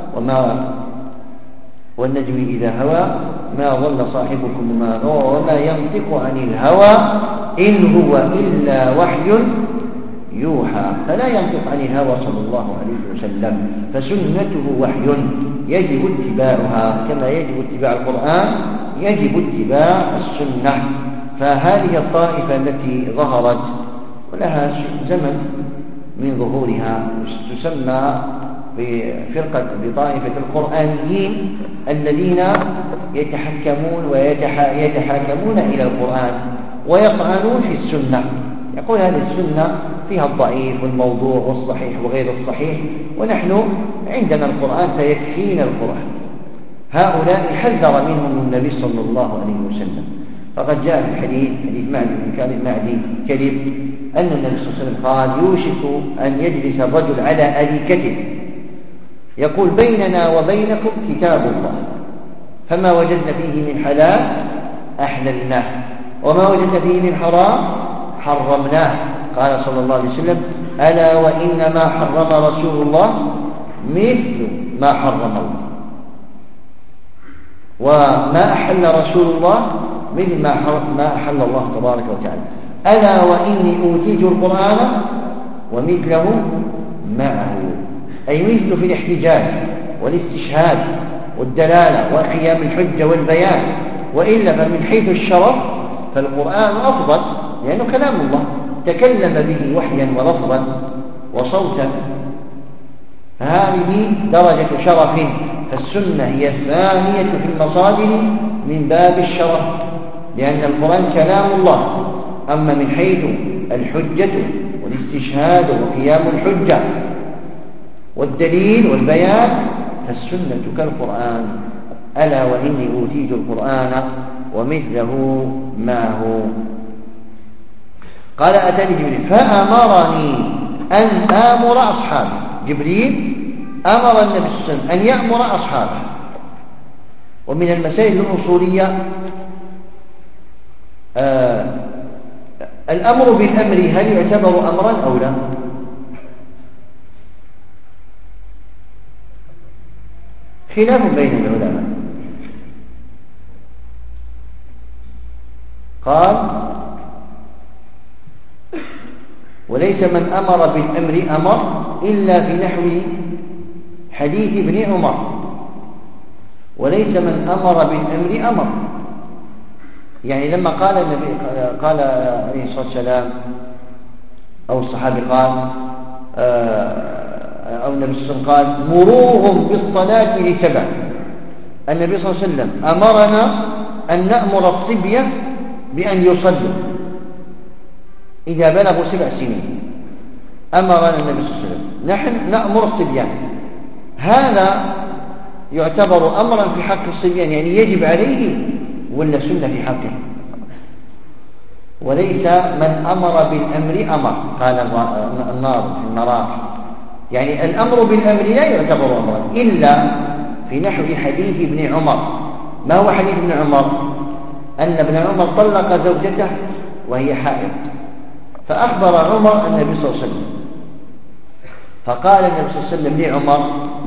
A: والنجم إذا هوى ما ضل صاحبكم وما غوى وما ينطق عن الهوى إن هو إلا وحي يوحى. فلا ينطق عن الهوى صلى الله عليه وسلم، فسنته وحي يجب اتباعها كما يجب اتباع القرآن، يجب اتباع السنة. فهذه الطائفة التي ظهرت ولها زمن من ظهورها تسمى بطائفة القرآنيين الذين يتحكمون ويتحاكمون إلى القرآن ويطعنون في السنة، يقول هذه السنة فيها الضعيف والموضوع والصحيح وغير الصحيح، ونحن عندنا القرآن فيكفينا القرآن. هؤلاء حذر منهم النبي صلى الله عليه وسلم، فقد جاء في حديث معدي بن كرب أن النبي صلى الله عليه وسلم قال: يوشك أن يجلس الرجل على أريكته يقول: بيننا وبينكم كتاب الله، فما وجدنا فيه من حلال أحللناه، وما وجدنا فيه من حرام حرمناه. قال صلى الله عليه وسلم: ألا وإنما حرم رسول الله مثل ما حرم الله، وما أحل رسول الله مثل ما أحل الله تبارك وتعالى. ألا وإني أوتيت القرآن ومثله معه، أي مثل في الاحتجاج والاستشهاد والدلالة وقيام الحجة والبيان. وإلا فمن حيث الشرف فالقرآن أفضل، لأنه كلام الله تكلم به وحيا ولفظا وصوتا، هذه درجة شرف. فالسنة هي الثانية في المصادر من باب الشرف، لأن القرآن كلام الله. أما من حيث الحجة والاستشهاد وقيام الحجة والدليل والبيان فالسنة كالقرآن. ألا وإني أوتيت القرآن ومثله معه. قال: أتاني جبريل فأمرني أن آمر أصحابي. جبريل أمر النبي صلى الله عليه وسلم أن يأمر أصحابه. ومن المسائل الأصولية الأمر بالأمر هل يعتبر أمرا أو لا؟ خلاف بين العلماء. قال: وليس من أمر بالأمر أمر إلا في نحو حديث ابن عمر، وليس من أمر بالأمر أمر. يعني لما قال النبي قال عليه الصلاة والسلام أو الصحابي قال أو النبي صلى الله عليه وسلم قال: مروهم بالصلاة لسبع. النبي صلى الله عليه وسلم أمرنا أن نأمر الصبية بأن يصلوا إذا بلغوا 7 سنين. أمرنا النبي صلى الله عليه وسلم، نحن نأمر الصبيان. هذا يعتبر أمرا في حق الصبيان، يعني يجب عليه، ولا سنة في حقه. وليس من أمر بالأمر أمر. قال النار في المراقي، يعني الأمر بالأمر لا يعتبر أمرا إلا في نحو حديث ابن عمر. ما هو حديث ابن عمر؟ أن ابن عمر طلق زوجته وهي حائض، فأخبر عمر النبي صلى الله عليه وسلم، فقال النبي صلى الله عليه وسلم لعمر: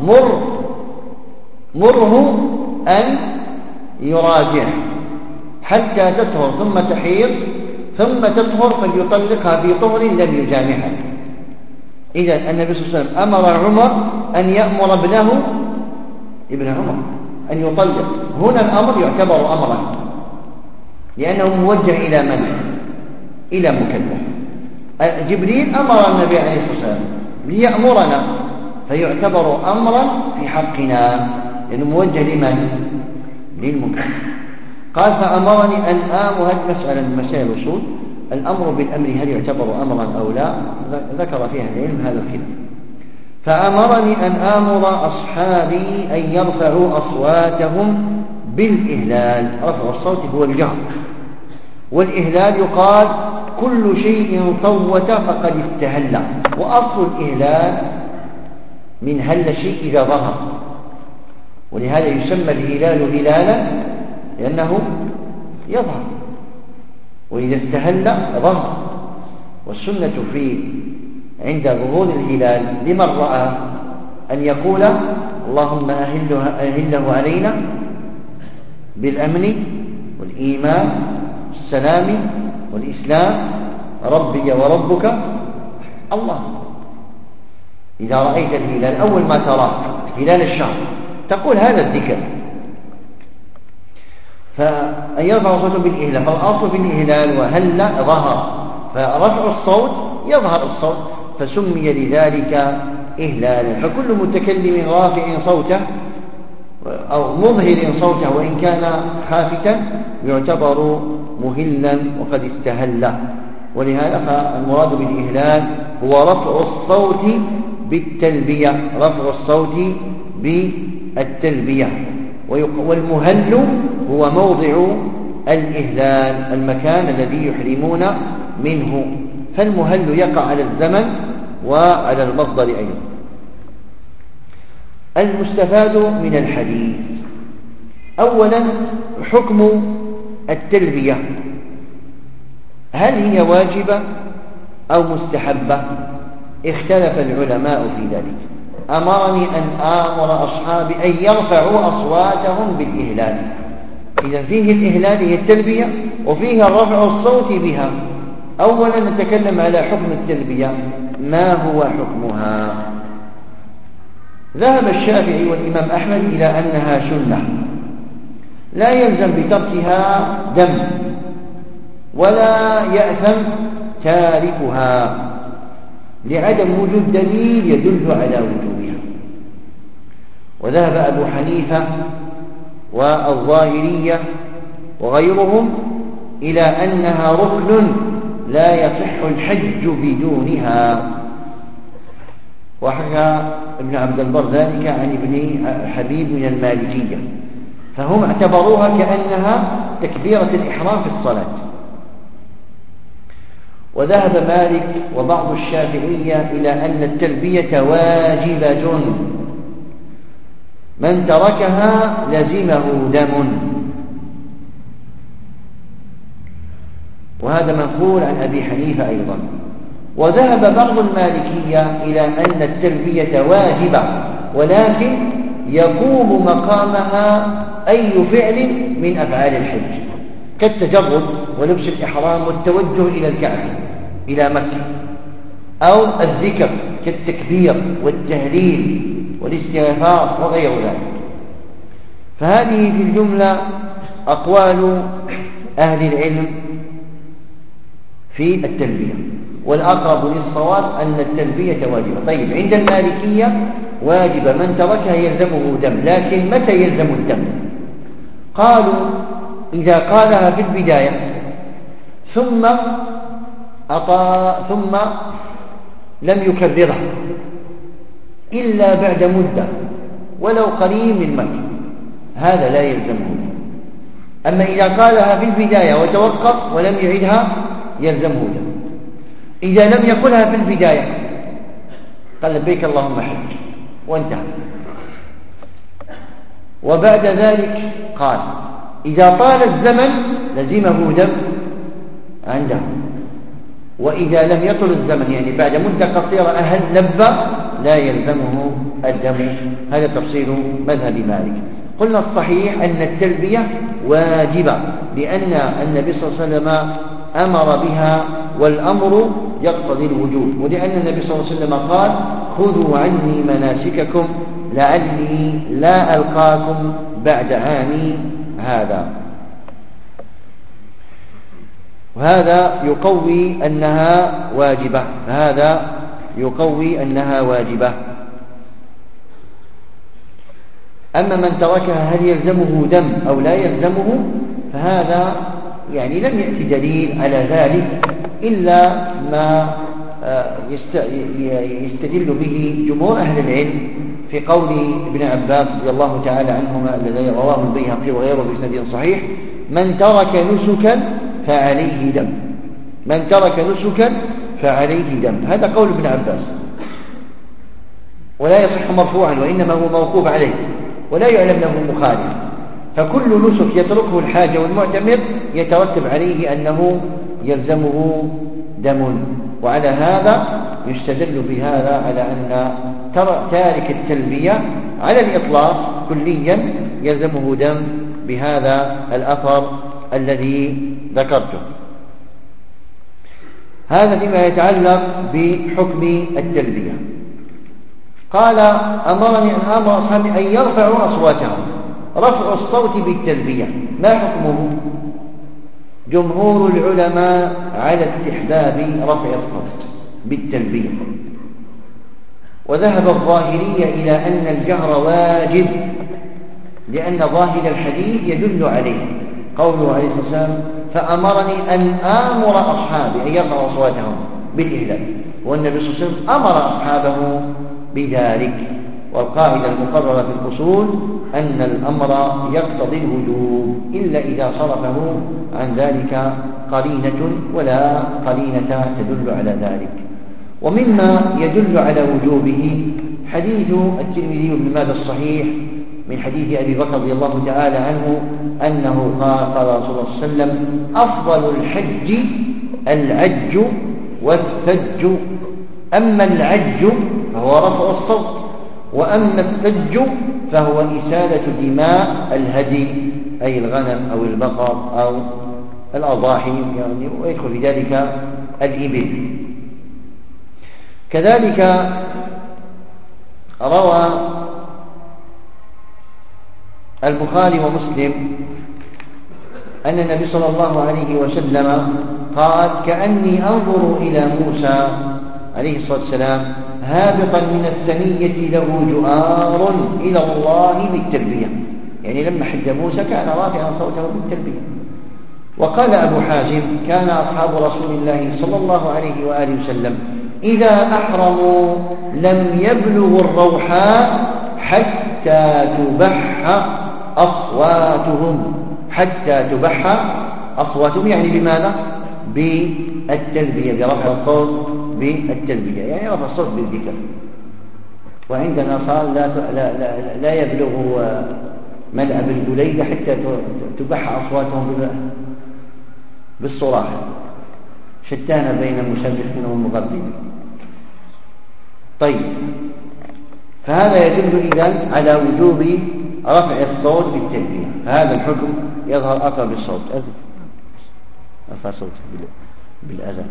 A: مره أن يراجع حتى تطهر ثم تحيض ثم تطهر فليطلقها في طهر لم يجامعها. إذا النبي صلى الله عليه وسلم أمر عمر أن يأمر ابن عمر أن يطلق. هنا الأمر يعتبر أمرا لأنه موجه إلى من؟ إلى مكلف. جبريل أمر النبي عليه الصلاة والسلام ليأمرنا، فيعتبر أمرا في حقنا لأنه موجه لمن؟ للمكلف. قال: فأمرني أن آمر. هذه مسألة من مسائل الأصول، الأمر بالأمر هل يعتبر أمرا أو لا؟ ذكر فيها العلم هذا الخلاف. فأمرني أن آمر أصحابي أن يرفعوا أصواتهم بالإهلال. رفع الصوت هو الجهر، والإهلال يقال كل شيء صوت فقد استهل. وأصل الإهلال من هل الشيء إذا ظهر، ولهذا يسمى الهلال هلالا لأنه يظهر، وإذا استهل ظهر. والسنة عند ظهور الهلال لمن رأى أن يقول: اللهم أهله علينا بالأمن والإيمان والسلام والإسلام ربي وربك الله. إذا رأيت الهلال أول ما تراه هلال الشهر تقول هذا الذكر، فأن يرفع صوته بالإهلال. فالأصل في الإهلال وهل ظهر، فرفع الصوت يظهر الصوت، فسمي لذلك إهلالا. فكل متكلم رافع صوته أو مظهر صوته وإن كان خافتا يعتبر مهلا وقد استهل. ولهذا فالمراد بالإهلال هو رفع الصوت بالتلبية، رفع الصوت بالتلبية. والمهل هو موضع الإهلال، المكان الذي يحرمون منه. فالمهل يقع على الزمن وعلى المصدر أيضا. المستفاد من الحديث: أولا حكم التلبية، هل هي واجبة أو مستحبة؟ اختلف العلماء في ذلك. أمرني أن آمر أصحابي أن يرفعوا أصواتهم بالإهلال. إذا فيه الإهلال هي التلبية وفيها رفع الصوت بها. أولا نتكلم على حكم التلبية، ما هو حكمها؟ ذهب الشافعي والإمام أحمد إلى أنها سنة، لا يلزم بتركها دم ولا يأثم تاركها لعدم وجود دليل يدل على وجوبها. وذهب أبو حنيفة والظاهرية وغيرهم إلى أنها ركن لا يصح الحج بدونها. وحكى ابن عبد البر ذلك عن ابن حبيب من المالكية، فهم اعتبروها كأنها تكبيرة الإحرام في الصلاة. وذهب مالك وبعض الشافعية إلى أن التلبية واجبة، من تركها لزمه دم، وهذا منقول عن أبي حنيفة أيضا. وذهب بعض المالكية إلى أن التلبية واجبة، ولكن يقوم مقامها أي فعل من أفعال الحج كالتجرد ولبس الإحرام والتوجه إلى الكعبة إلى مكة، أو الذكر كالتكبير والتهليل والاستغفار وغير ذلك. فهذه في الجملة أقوال أهل العلم في التلبية، والأقرب للصواب أن التلبية واجبة. طيب، عند المالكية واجبة، من تركها يلزمه دم، لكن متى يلزم الدم؟ قالوا إذا قالها في البداية ثم لم يكررها إلا بعد مدة ولو قليل من مكة، هذا لا يلزمه. أما إذا قالها في البداية وتوقف ولم يعيدها يلزمه دم. إذا لم يقلها في البداية قال لبيك اللهم حج وانتهى، وبعد ذلك قال إذا طال الزمن لزمه دم عنده، وإذا لم يطل الزمن يعني بعد مدة قصيرة أهل لبى لا يلزمه الدم. هذا تفصيل مذهب مالك. قلنا الصحيح أن التلبية واجبة، لأن النبي صلى الله عليه وسلم أمر بها والأمر يقتضي الوجوب، ولأن النبي صلى الله عليه وسلم قال خذوا عني مناسككم لعلي لا ألقاكم بعد عامي هذا. وهذا يقوي أنها واجبة، هذا يقوي أنها واجبة. أما من تركها هل يلزمه دم أو لا يلزمه، فهذا يعني لم يأتي دليل على ذلك إلا ما يستدل به جمهور أهل العلم في قول ابن عباس رضي الله تعالى عنهما الذي رواه البيهقي وغيره بإسناد صحيح: من ترك نسكا فعليه دم، من ترك نسكا فعليه دم. هذا قول ابن عباس، ولا يصح مرفوعا، وإنما هو موقوف عليه ولا يعلم له مخالف. فكل نسك يتركه الحاج والمعتمر يترتب عليه أنه يلزمه دم. وعلى هذا يستدل بهذا على أن تارك التلبية على الإطلاق كليا يلزمه دم بهذا الأثر الذي ذكرته. هذا فيما يتعلق بحكم التلبية. قال أمرني أن آمر أصحابي أن يرفعوا أصواتهم، رفع الصوت بالتلبية ما حكمه؟ جمهور العلماء على استحباب رفع الصوت بالتلبية، وذهب الظاهرية إلى أن الجهر واجب، لأن ظاهر الحديث يدل عليه، قوله عليه الصلاة والسلام: فأمرني أن آمر أصحابي أن يرفعوا أصواتهم بالإهلال، والنبي صلى الله عليه وسلم أمر أصحابه بذلك. والقاعدة المقررة في الأصول أن الأمر يقتضي الوجوب إلا إذا صرفه عن ذلك قرينة، ولا قرينة تدل على ذلك. ومما يدل على وجوبه حديث الترمذي بن ماجه الصحيح من حديث أبي بكر رضي الله تعالى عنه أنه قال رسول الله صلى الله عليه وسلم: أفضل الحج العج والثج، أما العج فهو رفع الصوت، وأما الثج فهو إسالة دماء الهدي، أي الغنم أو البقر أو الأضاحي يعني، ويدخل في ذلك الإبل. كذلك روى البخاري ومسلم أن النبي صلى الله عليه وسلم قال: كأني أنظر إلى موسى عليه الصلاة والسلام هابطا من الثنية له جؤار إلى الله بالتلبية، يعني لما حج موسى كان رافعا صوته بالتلبية. وقال أبو حازم: كان أصحاب رسول الله صلى الله عليه وآله وسلم إذا أحرموا لم يبلغوا الروحاء حتى تبح أصواتهم، حتى تبح أصواتهم، يعني لماذا؟ بالتلبية، برفع الصوت بالتلبية، يعني رفع الصوت بالذكر. وعندنا صار لا يبلغ ملأ بالقليل حتى تبح أصواتهم بالصراخ، شتان بين المسبحين والمغربين. طيب، فهذا يدل إذن على وجوب رفع الصوت بالتلبية، فهذا الحكم يظهر أقرب الصوت. رفع الصوت بالأذان.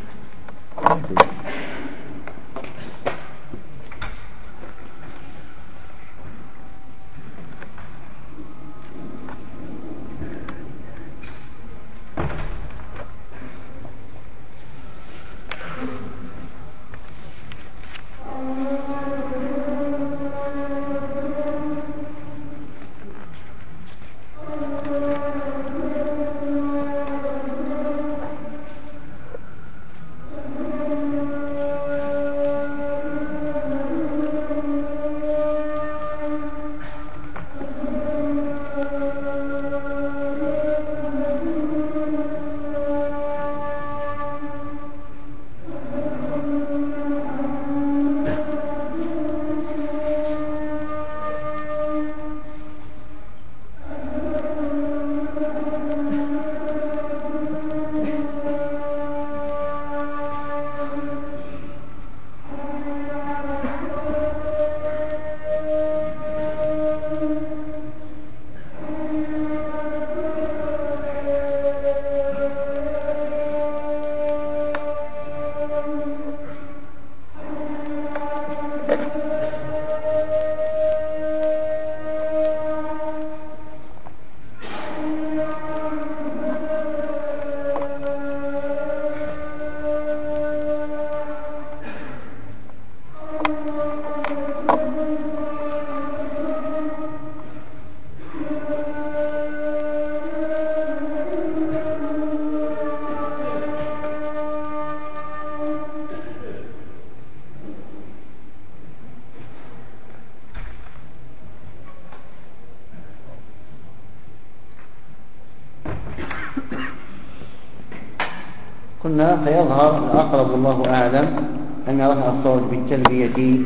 A: قلنا فيظهر الأقرب والله أعلم أن رفع الصوت بالتلبية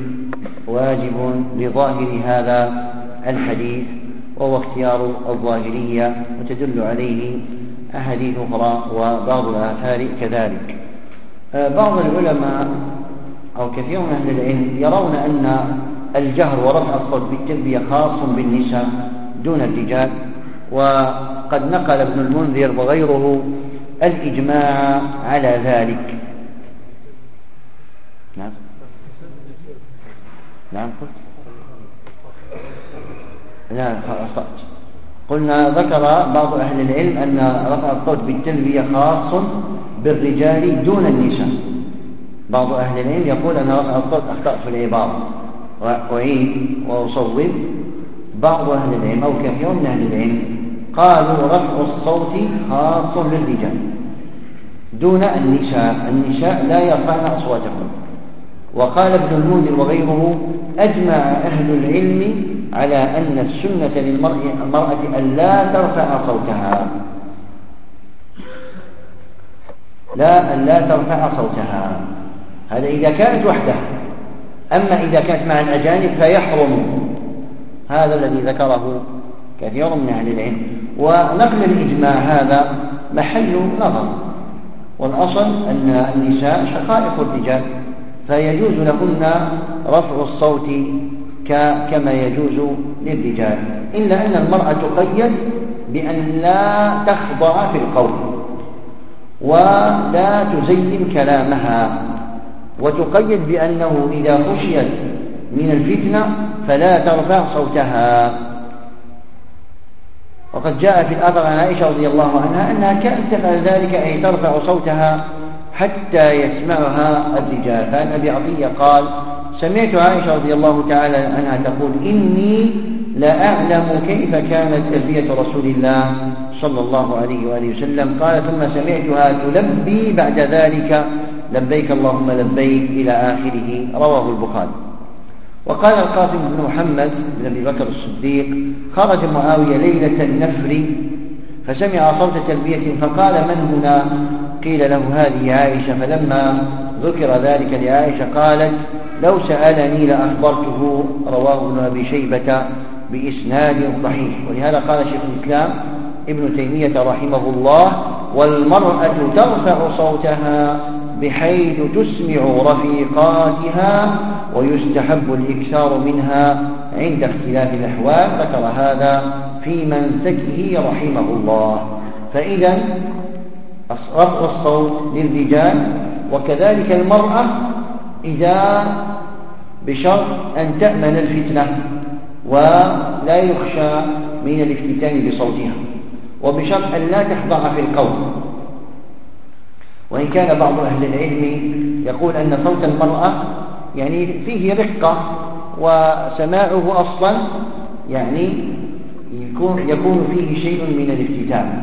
A: واجب لظاهر هذا الحديث، وهو اختيار الظاهرية، وتدل عليه أحاديث أخرى وبعض الآثار كذلك. بعض العلماء أو كثير من أهل العلم يرون أن الجهر ورفع الصوت بالتلبية خاص بالنساء دون الرجال، وقد نقل ابن المنذر وغيره الإجماع على ذلك. نعم قلت لا أخطأت. قلنا ذكر بعض أهل العلم أن رفع الصوت بالتلبية خاص بالرجال دون النساء، بعض أهل العلم يقول أنا أخطأت في العبارة وأعيد وأصوب. بعض أهل العلم أو كثير من أهل العلم قالوا رفع الصوت خاص للرجال دون النساء. النساء لا يرفعن أصواتهن. وقال ابن المنذر وغيره أجمع أهل العلم على أن السنة للمرأة أن لا ترفع صوتها، لا ترفع صوتها. هذا إذا كانت وحدها. أما إذا كانت مع الأجانب فيحرم. هذا الذي ذكره كثير من أهل العلم. ونقل الإجماع هذا محل نظر، والأصل أن النساء شقائق الرجال فيجوز لهن رفع الصوت كما يجوز للرجال، إلا أن المرأة تقيد بأن لا تخضع في القول ولا تزين كلامها، وتقيد بأنه إذا خشيت من الفتنة فلا ترفع صوتها. وقد جاء في الأثر عن عائشة رضي الله عنها أنها كانت تفعل ذلك، أي ترفع صوتها حتى يسمعها الرجال. فعن أبي عطية قال سمعت عائشة رضي الله تعالى عنها تقول إني لا أعلم كيف كانت تلبية رسول الله صلى الله عليه وآله وسلم. قال ثم سمعتها تلبي بعد ذلك لبيك اللهم لبيك إلى آخره. رواه البخاري. وقال القاسم بن محمد بن أبي بكر الصديق خرج معاوية ليلة النفر فسمع صوت تلبية فقال من هنا؟ قيل له هذه عائشة. فلما ذكر ذلك لعائشة قالت لو سألني لأخبرته. رواه ابن أبي شيبة بإسناد صحيح. ولهذا قال شيخ الإسلام ابن تيمية رحمه الله والمرأة ترفع صوتها بحيث تسمع رفيقاتها ويستحب الإكثار منها عند اختلاف الأحوال. ذكر هذا في منسكه رحمه الله. فإذا رفع الصوت للرجال وكذلك المرأة إذا بشرط أن تأمن الفتنة ولا يخشى من الافتتان بصوتها، وبشرط أن لا تخضع في القول. وإن كان بعض أهل العلم يقول أن صوت المرأة يعني فيه رقة، وسماعه أصلا يعني يكون فيه شيء من الافتتان،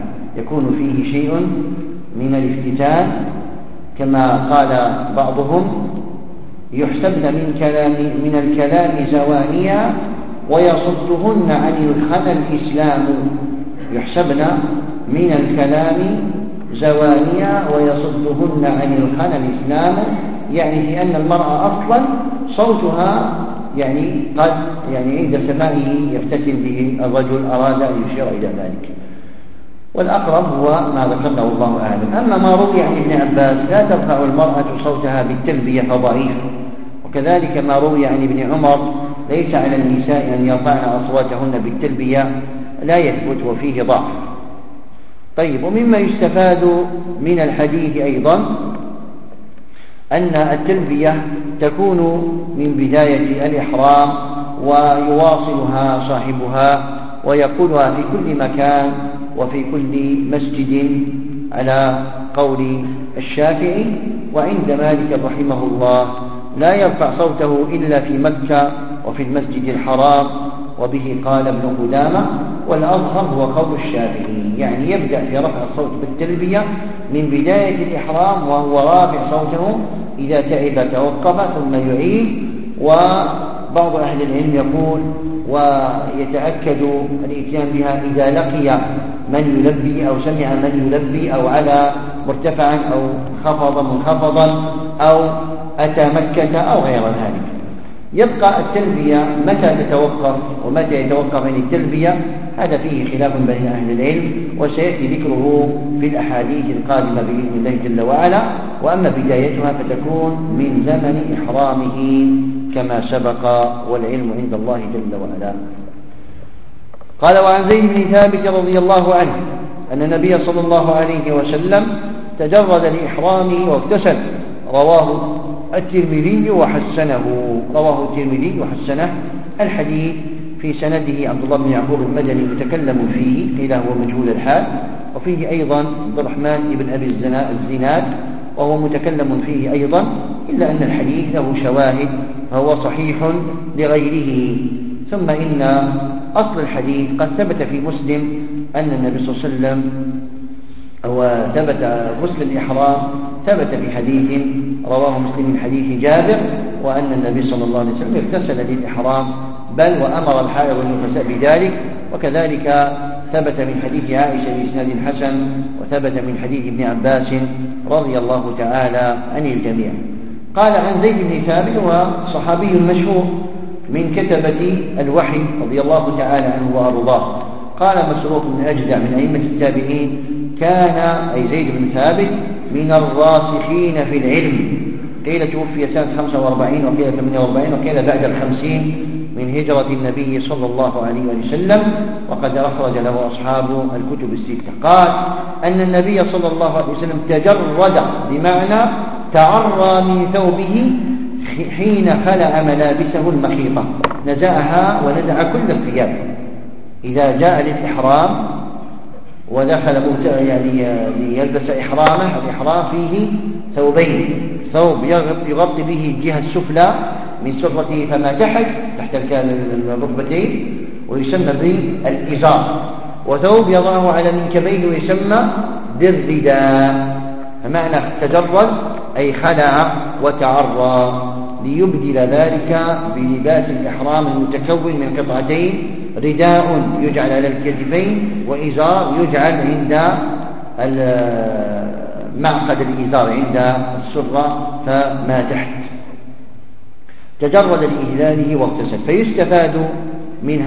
A: كما قال بعضهم يحسبن من الكلام زوانيا ويصدهن عن الخنا الإسلام. يحسبن من الكلام زوانيا ويصدهن عن الخنا الإسلام، يعني في أن المرأة أصلا صوتها يعني قد عند سماعه يفتتن به الرجل أراد أن يشير إلى ذلك. والأقرب هو ما ذكرنا والله أعلم. أما ما روي عن ابن عباس لا ترفع المرأة صوتها بالتلبية فضعيف، وكذلك ما روي عن ابن عمر ليس على النساء أن يرفعن أصواتهن بالتلبية لا يثبت وفيه ضعف. طيب، ومما يستفاد من الحديث أيضا أن التلبية تكون من بداية الإحرام ويواصلها صاحبها ويقولها في كل مكان وفي كل مسجد على قول الشافعي. وعند مالك رحمه الله لا يرفع صوته إلا في مكة وفي المسجد الحرام، وبه قال ابن قدامة. والأظهر هو قول الشافعي، يعني يبدأ في رفع الصوت بالتلبية من بداية الإحرام وهو رافع صوته، إذا تعب توقف ثم يعيد. وبعض أهل العلم يقول ويتأكد الإتيان بها إذا لقي من يلبي أو سمع من يلبي أو على مرتفعا أو خفض منخفضا أو أتى مكة أو غير ذلك. يبقى التلبية متى تتوقف ومتى يتوقف عن التلبية، هذا فيه خلاف بين أهل العلم، وسيأتي ذكره في الأحاديث القادمة بإذن الله جل وعلا. وأما بدايتها فتكون من زمن إحرامه كما سبق، والعلم عند الله جل وعلا. قال وعن زيد بن ثابت رضي الله عنه أن النبي صلى الله عليه وسلم تجرد لإحرامه واغتسل. رواه الترمذي وحسنه. الحديث في سنده عبد الله بن يعقوب المدني متكلم فيه، قيل هو مجهول الحال، وفيه أيضا عبد الرحمن بن أبي الزناد وهو متكلم فيه أيضا، إلا أن الحديث له شواهد فهو صحيح لغيره. ثم إن أصل الحديث قد ثبت في مسلم أن النبي صلى الله عليه وسلم وثبت غسل الإحرام ثبت في حديث رواه مسلم من حديث جابر، وأن النبي صلى الله عليه وسلم اغتسل للإحرام بل وأمر الحائض والنفساء بذلك. وكذلك ثبت من حديث عائشة بإسناد حسن، وثبت من حديث ابن عباس رضي الله تعالى عن الجميع. قال عن زيد بن ثابت وصحابي مشهور من كتبة الوحي رضي الله تعالى عنه وأرضاه. قال مسروق بن أجدع من أئمة التابعين كان أي زيد بن ثابت من الراسخين في العلم، قيل توفي سنة 45 وقيل 48 وقيل بعد 50 من هجرة النبي صلى الله عليه وسلم، وقد أخرج له أصحاب الكتب الستة. قال أن النبي صلى الله عليه وسلم تجرد بمعنى تعرى من ثوبه حين خلع ملابسه المخيطة، نزعها ونزع كل الثياب. إذا جاء للإحرام ودخل ليلبس إحرامه، الإحرام فيه ثوبين: ثوب يغطي به الجهة السفلى من سرته فما تحت الركبتين ويسمى بالإزار، وثوب يضعه على منكبيه ويسمى بالرداء. فمعنى تجرد أي خلع وتعرى، ليبدل ذلك بلباس الإحرام المتكون من قطعتين: رداء يجعل على الكتفين، وإزار يجعل عند معقد الإزار عند السرة فما تحت. تجرد لإهلاله واغتسل. فيستفاد من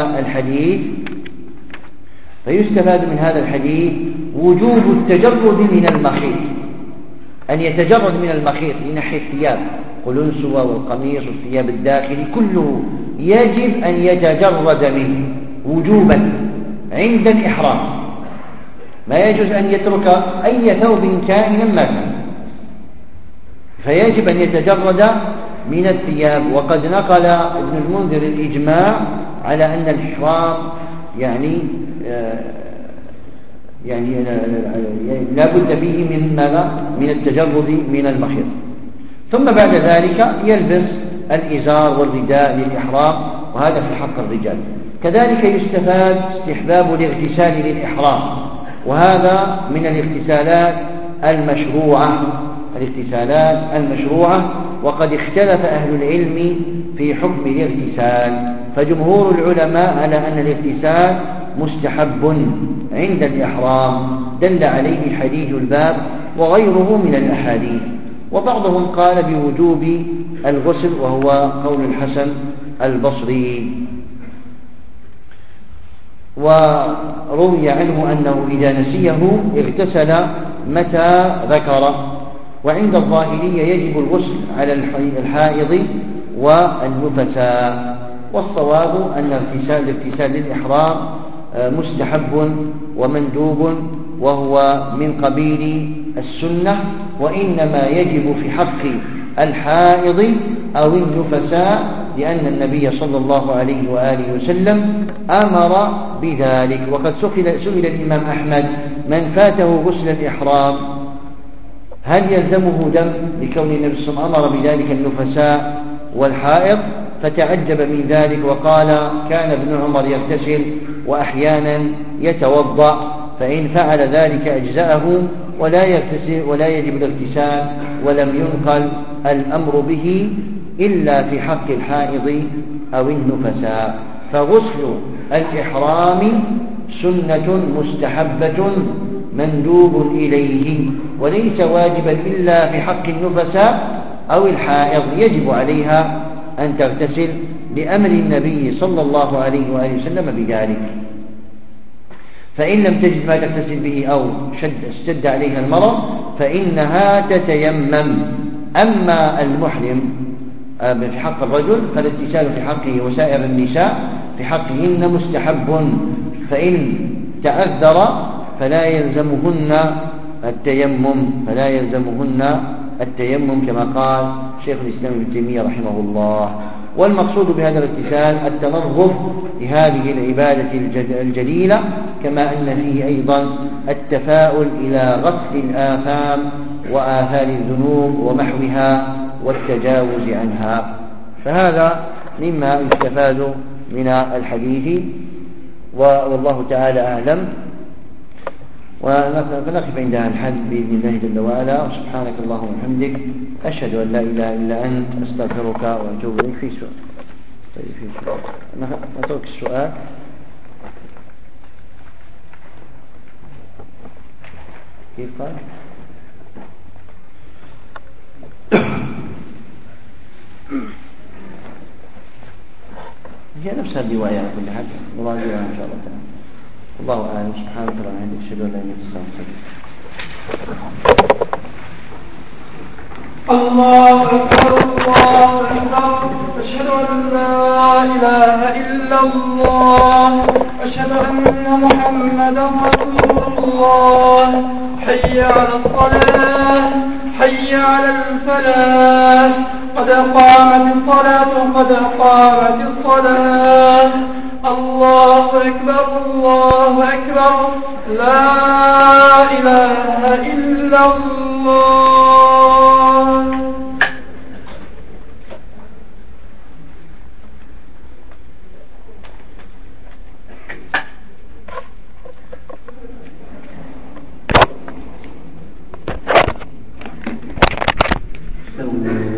A: هذا الحديث وجوب التجرد من المخيط، أن يتجرد من المخيط من ناحية الثياب، قلنسوة والقميص والثياب الداخلي كله يجب أن يتجرد منه وجوبا عند الإحرام، ما يجوز أن يترك أي ثوب كائنا ما كان، فيجب أن يتجرد من الثياب. وقد نقل ابن المنذر الإجماع على أن الإحرام يعني لا بد فيه من ماذا؟ من التجرد من المخيط. ثم بعد ذلك يلبس الإزار والرداء للإحرام، وهذا في حق الرجال. كذلك يستفاد استحباب الاغتسال للإحرام، وهذا من الاغتسالات المشروعة. وقد اختلف أهل العلم في حكم الاغتسال، فجمهور العلماء على أن الاغتسال مستحب عند الإحرام، دل عليه حديث الباب وغيره من الأحاديث. وبعضهم قال بوجوب الغسل، وهو قول الحسن البصري. وروي عنه أنه إذا نسيه اغتسل متى ذكره. وعند الظاهرية يجب الغسل على الحائض والنفساء. والصواب أن الاغتسال للإحرام مستحب ومندوب، وهو من قبيل السنة، وإنما يجب في حق الحائض أو النفساء، لأن النبي صلى الله عليه وآله وسلم أمر بذلك. وقد سئل الإمام أحمد: من فاته غسل الإحرام هل يلزمه دم؟ لكون النبي صلى الله عليه وسلم أمر بذلك النفساء والحائض، فتعجب من ذلك وقال: كان ابن عمر يغتسل وأحيانا يتوضأ، فإن فعل ذلك أجزأه ولا يجب الاغتسال، ولم ينقل الأمر به إلا في حق الحائض أو النفساء. فغسل الإحرام سنة مستحبة مندوب إليه، وليس واجبا إلا في حق النفساء أو الحائض، يجب عليها أن تغتسل لأمر النبي صلى الله عليه وآله وسلم بذلك. فإن لم تجد ما تغتسل به أو اشتد عليها المرض فإنها تتيمم. أما المحرم في حق الرجل فالاغتسال في حقه وسائر النساء في حقهن مستحب، فإن تأذر فلا يلزمهن التيمم كما قال شيخ الإسلام ابن تيمية رحمه الله. والمقصود بهذا الاغتسال التنظف لهذه العبادة الجليلة، كما أن فيه أيضا التفاؤل إلى غسل الآثام وآثار الذنوب ومحوها والتجاوز عنها. فهذا مما يستفاد من الحديث، والله تعالى أعلم. ونقف عندها الحد بإذن الله جل وعلا. سبحانك اللهم وبحمدك، أشهد أن لا إله إلا أنت، أستغفرك وأتوب إليك. في سؤال؟ طيب في سؤال، نترك السؤال. كيف قال؟ هي نفسها الرواية على كل حال، مراجعة إن شاء الله تعالى. الله أعلم. سبحانك اللهم وبحمدك، أشهد أن لا إله إلا أنت.
C: الله أكبر الله أكبر، أشهد أن لا إله إلا الله، أشهد أن محمدا رسول الله. حي على الصلاة، حي على الفلاح، قد قامت الصلاة، قد قامت الصلاة. الله أكبر الله أكبر، لا إله إلا الله.